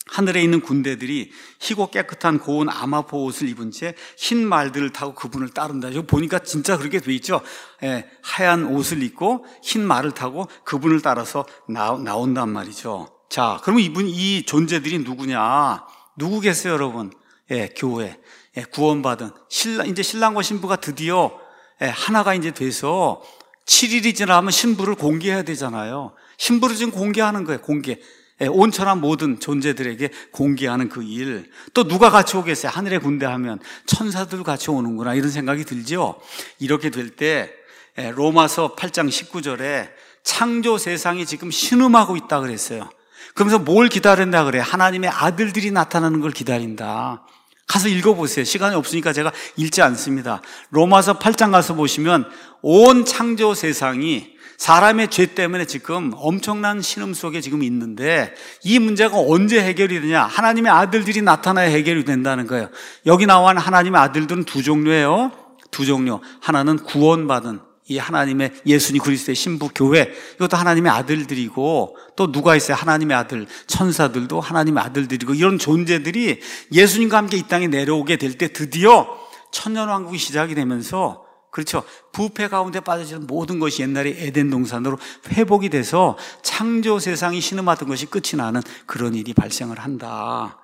하늘에 있는 군대들이 희고 깨끗한 고운 아마포 옷을 입은 채 흰 말들을 타고 그분을 따른다. 이거 보니까 진짜 그렇게 돼 있죠. 예, 하얀 옷을 입고 흰 말을 타고 그분을 따라서 나, 나온단 말이죠. 자, 그러면 이분, 이 존재들이 누구냐? 누구겠어요, 여러분? 예, 교회. 예, 구원받은 신랑, 이제 신랑과 신부가 드디어 예, 하나가 이제 돼서 칠 일이 지나면 신부를 공개해야 되잖아요. 신부를 지금 공개하는 거예요, 공개. 예, 온천한 모든 존재들에게 공개하는 그 일. 또 누가 같이 오겠어요? 하늘의 군대 하면 천사들 같이 오는구나 이런 생각이 들죠. 이렇게 될 때 예, 로마서 팔 장 십구 절에 창조 세상이 지금 신음하고 있다 그랬어요. 그러면서 뭘 기다린다 그래요? 하나님의 아들들이 나타나는 걸 기다린다. 가서 읽어보세요. 시간이 없으니까 제가 읽지 않습니다. 로마서 팔 장 가서 보시면 온 창조 세상이 사람의 죄 때문에 지금 엄청난 신음 속에 지금 있는데 이 문제가 언제 해결이 되냐? 하나님의 아들들이 나타나야 해결이 된다는 거예요. 여기 나와 있는 하나님의 아들들은 두 종류예요. 두 종류. 하나는 구원받은 이 하나님의 예수님 그리스도의 신부 교회, 이것도 하나님의 아들들이고, 또 누가 있어요? 하나님의 아들, 천사들도 하나님의 아들들이고, 이런 존재들이 예수님과 함께 이 땅에 내려오게 될 때 드디어 천년왕국이 시작이 되면서, 그렇죠, 부패 가운데 빠져있는 모든 것이 옛날에 에덴 동산으로 회복이 돼서 창조 세상이 신음하던 것이 끝이 나는 그런 일이 발생을 한다.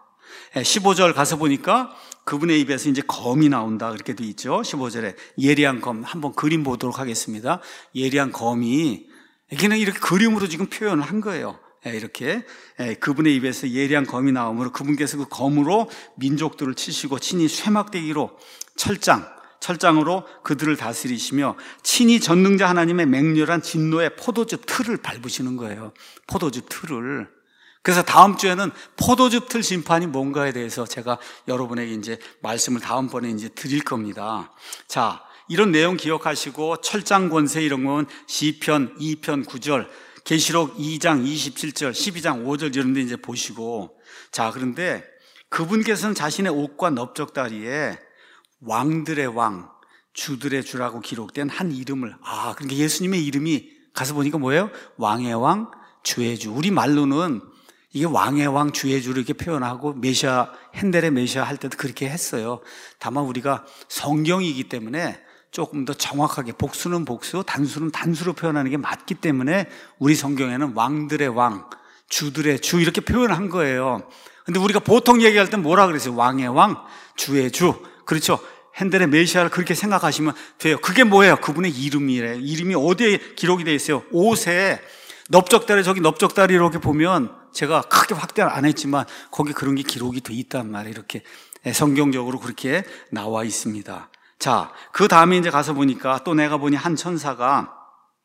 십오 절 가서 보니까 그분의 입에서 이제 검이 나온다 그렇게 돼 있죠. 십오 절에 예리한 검, 한번 그림 보도록 하겠습니다. 예리한 검이, 여기는 이렇게 그림으로 지금 표현을 한 거예요. 이렇게 그분의 입에서 예리한 검이 나오므로 그분께서 그 검으로 민족들을 치시고 친히 쇠막대기로 철장, 철장으로 그들을 다스리시며 친히 전능자 하나님의 맹렬한 진노의 포도즙 틀을 밟으시는 거예요. 포도즙 틀을. 그래서 다음 주에는 포도즙 틀 심판이 뭔가에 대해서 제가 여러분에게 이제 말씀을 다음번에 이제 드릴 겁니다. 자, 이런 내용 기억하시고 철장 권세 이런 건 시편 이 편 구 절, 계시록 이 장 이십칠 절, 십이 장 오 절 이런 데 이제 보시고, 자, 그런데 그분께서는 자신의 옷과 넓적다리에 왕들의 왕, 주들의 주라고 기록된 한 이름을, 아, 그러니까 예수님의 이름이 가서 보니까 뭐예요? 왕의 왕, 주의 주. 우리 말로는 이게 왕의 왕, 주의 주를 이렇게 표현하고 메시아, 핸델의 메시아 할 때도 그렇게 했어요. 다만 우리가 성경이기 때문에 조금 더 정확하게 복수는 복수, 단수는 단수로 표현하는 게 맞기 때문에 우리 성경에는 왕들의 왕, 주들의 주 이렇게 표현한 거예요. 근데 우리가 보통 얘기할 땐 뭐라 그랬어요? 왕의 왕, 주의 주. 그렇죠? 핸델의 메시아를 그렇게 생각하시면 돼요. 그게 뭐예요? 그분의 이름이래요. 이름이 어디에 기록이 되어 있어요? 옷에 넓적다리, 저기 넓적다리 이렇게 보면 제가 크게 확대를 안 했지만 거기 그런 게 기록이 돼 있단 말이에요. 이렇게 성경적으로 그렇게 나와 있습니다. 자, 그 다음에 이제 가서 보니까 또 내가 보니 한 천사가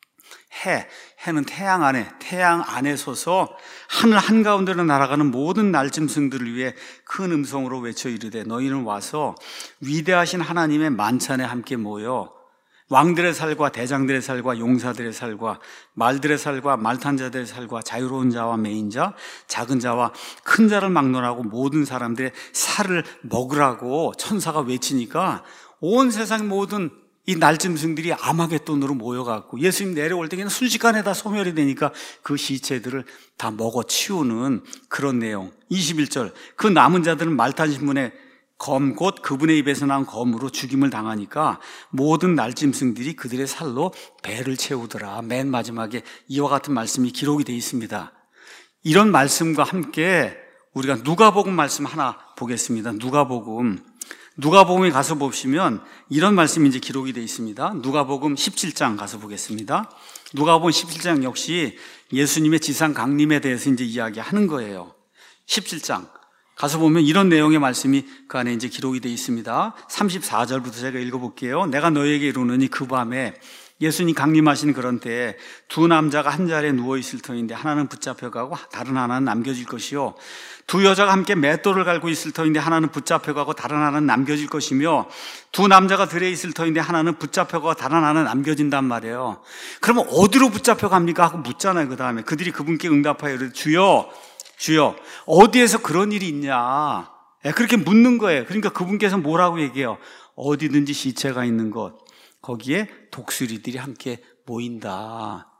해, 해는 태양 안에, 태양 안에 서서 하늘 한가운데로 날아가는 모든 날짐승들을 위해 큰 음성으로 외쳐 이르되 너희는 와서 위대하신 하나님의 만찬에 함께 모여 왕들의 살과 대장들의 살과 용사들의 살과 말들의 살과 말탄 자들의 살과 자유로운 자와 매인 자, 작은 자와 큰 자를 막론하고 모든 사람들의 살을 먹으라고 천사가 외치니까 온 세상 모든 이 날짐승들이 아마겟돈으로 모여갖고 예수님 내려올 때 그냥 순식간에 다 소멸이 되니까 그 시체들을 다 먹어 치우는 그런 내용. 이십일 절, 그 남은 자들은 말탄 신문에 검, 곧 그분의 입에서 난 검으로 죽임을 당하니까 모든 날짐승들이 그들의 살로 배를 채우더라. 맨 마지막에 이와 같은 말씀이 기록이 되어 있습니다. 이런 말씀과 함께 우리가 누가복음 말씀 하나 보겠습니다. 누가복음. 누가복음에 가서 보시면 이런 말씀이 이제 기록이 되어 있습니다. 누가복음 십칠 장 가서 보겠습니다. 누가복음 십칠 장 역시 예수님의 지상 강림에 대해서 이제 이야기하는 거예요. 십칠 장. 가서 보면 이런 내용의 말씀이 그 안에 이제 기록이 되어 있습니다. 삼십사 절부터 제가 읽어볼게요. 내가 너에게 이르노니 그 밤에 예수님 강림하신 그런 때에 두 남자가 한 자리에 누워있을 터인데 하나는 붙잡혀가고 다른 하나는 남겨질 것이요. 두 여자가 함께 맷돌을 갈고 있을 터인데 하나는 붙잡혀가고 다른 하나는 남겨질 것이며 두 남자가 들에 있을 터인데 하나는 붙잡혀가고 다른 하나는 남겨진단 말이에요. 그러면 어디로 붙잡혀갑니까? 하고 묻잖아요. 그 다음에 그들이 그분께 응답하여 이르되 주여 주여 어디에서 그런 일이 있냐, 그렇게 묻는 거예요. 그러니까 그분께서 뭐라고 얘기해요? 어디든지 시체가 있는 곳 거기에 독수리들이 함께 모인다.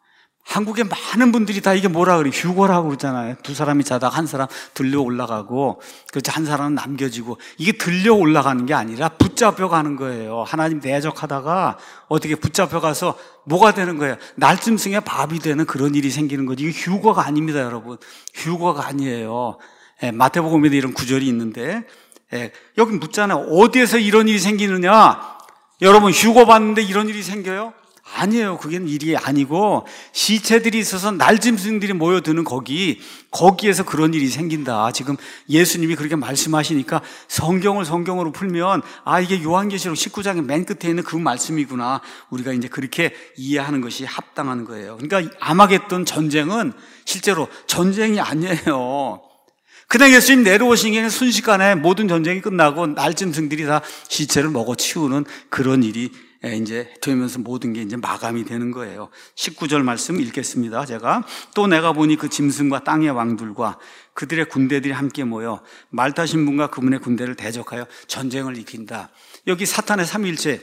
한국의 많은 분들이 다 이게 뭐라 그래? 휴거라고 그러잖아요. 두 사람이 자다가 한 사람 들려 올라가고, 그렇지, 한 사람은 남겨지고, 이게 들려 올라가는 게 아니라 붙잡혀 가는 거예요. 하나님 대적하다가 어떻게 붙잡혀 가서 뭐가 되는 거예요? 날짐승의 밥이 되는 그런 일이 생기는 거지. 이게 휴거가 아닙니다, 여러분. 휴거가 아니에요. 예, 마태복음에도 이런 구절이 있는데, 예, 여기 묻잖아요. 어디에서 이런 일이 생기느냐? 여러분, 휴거 받는데 이런 일이 생겨요? 아니에요. 그게 일이 아니고 시체들이 있어서 날짐승들이 모여드는 거기, 거기에서 그런 일이 생긴다. 지금 예수님이 그렇게 말씀하시니까 성경을 성경으로 풀면 아, 이게 요한계시록 십구 장의 맨 끝에 있는 그 말씀이구나. 우리가 이제 그렇게 이해하는 것이 합당한 거예요. 그러니까 아마겟돈 전쟁은 실제로 전쟁이 아니에요. 그냥 예수님 내려오신 게 순식간에 모든 전쟁이 끝나고 날짐승들이 다 시체를 먹어 치우는 그런 일이 이제 되면서 모든 게 이제 마감이 되는 거예요. 십구 절 말씀 읽겠습니다. 제가 또 내가 보니 그 짐승과 땅의 왕들과 그들의 군대들이 함께 모여 말 타신 분과 그분의 군대를 대적하여 전쟁을 일으킨다. 여기 사탄의 삼위일체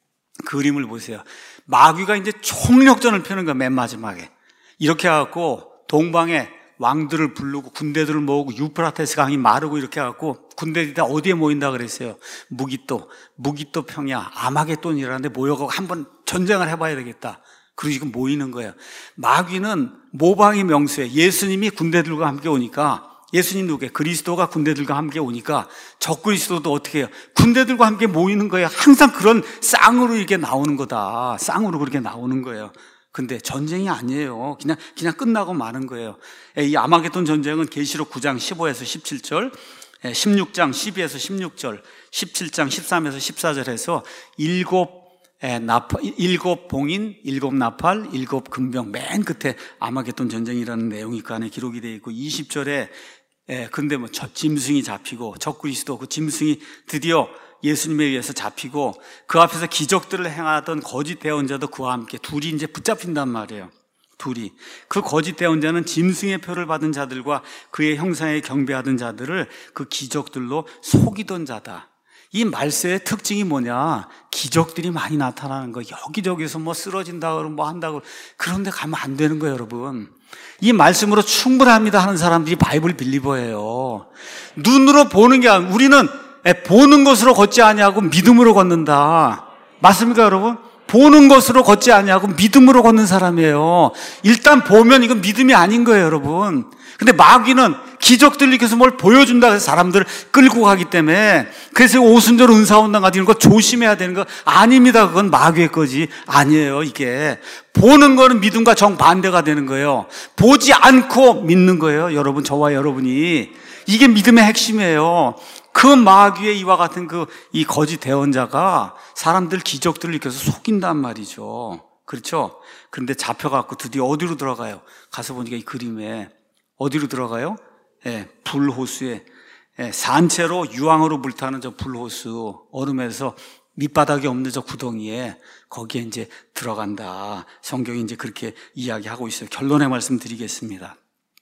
그림을 보세요. 마귀가 이제 총력전을 펴는 거야. 맨 마지막에 이렇게 해갖고 동방에 왕들을 부르고 군대들을 모으고 유프라테스 강이 마르고 이렇게 해갖고 군대들이 다 어디에 모인다 그랬어요? 무기또, 무기또 평야, 아마겟돈이라는데 모여가고 한번 전쟁을 해봐야 되겠다. 그리고 지금 모이는 거예요. 마귀는 모방의 명수에 예수님이 군대들과 함께 오니까, 예수님 누구게? 그리스도가 군대들과 함께 오니까 적그리스도도 어떻게 해요? 군대들과 함께 모이는 거예요. 항상 그런 쌍으로 이렇게 나오는 거다. 쌍으로 그렇게 나오는 거예요. 근데 전쟁이 아니에요. 그냥, 그냥 끝나고 마는 거예요. 이 아마겟돈 전쟁은 계시록 구 장 십오에서 십칠 절, 십육 장 십이에서 십육 절, 십칠 장 십삼에서 십사 절에서 일곱 나팔, 일곱 봉인, 일곱 나팔, 일곱 금병 맨 끝에 아마겟돈 전쟁이라는 내용이 그 안에 기록이 되어 있고, 이십 절에 근데 뭐 짐승이 잡히고 적그리스도 그 짐승이 드디어 예수님에 의해서 잡히고 그 앞에서 기적들을 행하던 거짓 대언자도 그와 함께 둘이 이제 붙잡힌단 말이에요. 둘이. 그 거짓 대언자는 짐승의 표를 받은 자들과 그의 형상에 경배하던 자들을 그 기적들로 속이던 자다. 이 말세의 특징이 뭐냐? 기적들이 많이 나타나는 거. 여기저기서 뭐 쓰러진다 그러고 뭐 한다고. 그런데 가면 안 되는 거예요, 여러분. 이 말씀으로 충분합니다 하는 사람들이 바이블 빌리버예요. 눈으로 보는 게 아니라 우리는 보는 것으로 걷지 아니하고 믿음으로 걷는다. 맞습니까, 여러분? 보는 것으로 걷지 아니하고 믿음으로 걷는 사람이에요. 일단 보면 이건 믿음이 아닌 거예요, 여러분. 근데 마귀는 기적들 일으켜서 뭘 보여준다 해서 사람들을 끌고 가기 때문에, 그래서 오순절 은사운동 같은 이런 거 조심해야 되는 거 아닙니다. 그건 마귀의 거지 아니에요. 이게 보는 거는 믿음과 정반대가 되는 거예요. 보지 않고 믿는 거예요, 여러분. 저와 여러분이. 이게 믿음의 핵심이에요. 그 마귀의 이와 같은 그 이 거짓 대언자가 사람들 기적들을 일으켜서 속인단 말이죠. 그렇죠? 그런데 잡혀갖고 드디어 어디로 들어가요? 가서 보니까 이 그림에 어디로 들어가요? 예, 불호수에, 예, 산채로 유황으로 불타는 저 불호수, 얼음에서 밑바닥이 없는 저 구덩이에 거기에 이제 들어간다. 성경이 이제 그렇게 이야기하고 있어요. 결론의 말씀 드리겠습니다.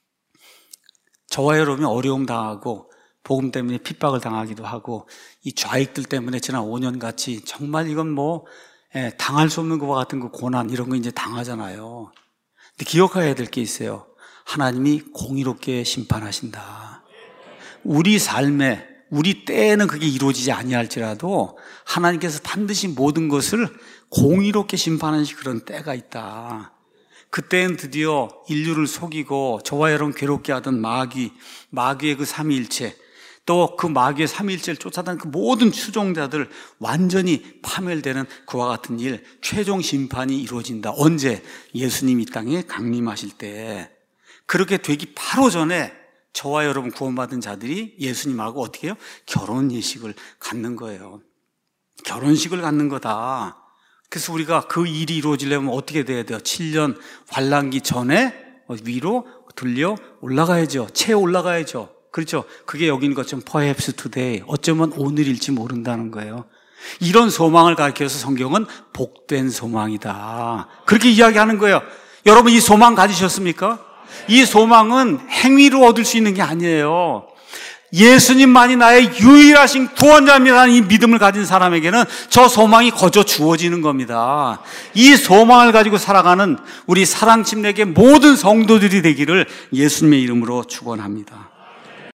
저와 여러분이 어려움 당하고 복음 때문에 핍박을 당하기도 하고 이 좌익들 때문에 지난 오 년 같이 정말 이건 뭐 예, 당할 수 없는 것과 같은 그 고난 이런 거 이제 당하잖아요. 근데 기억해야 될 게 있어요. 하나님이 공의롭게 심판하신다. 우리 삶에 우리 때에는 그게 이루어지지 아니할지라도 하나님께서 반드시 모든 것을 공의롭게 심판하는 그런 때가 있다. 그때는 드디어 인류를 속이고 저와 여러분 괴롭게 하던 마귀, 마귀의 그 삼위일체, 또 그 마귀의 삼위일체를 쫓아다니는 그 모든 추종자들 완전히 파멸되는 그와 같은 일, 최종 심판이 이루어진다. 언제? 예수님이 이 땅에 강림하실 때. 그렇게 되기 바로 전에 저와 여러분 구원받은 자들이 예수님하고 어떻게 해요? 결혼 예식을 갖는 거예요. 결혼식을 갖는 거다. 그래서 우리가 그 일이 이루어지려면 어떻게 돼야 돼요? 칠 년 환란기 전에 위로 들려 올라가야죠. 채 올라가야죠. 그렇죠? 그게 여기 있는 것처럼 perhaps today, 어쩌면 오늘일지 모른다는 거예요. 이런 소망을 가르쳐서 성경은 복된 소망이다. 그렇게 이야기하는 거예요. 여러분 이 소망 가지셨습니까? 이 소망은 행위로 얻을 수 있는 게 아니에요. 예수님만이 나의 유일하신 구원자입니다라는 이 믿음을 가진 사람에게는 저 소망이 거저 주어지는 겁니다. 이 소망을 가지고 살아가는 우리 사랑침례교회 모든 성도들이 되기를 예수님의 이름으로 축원합니다.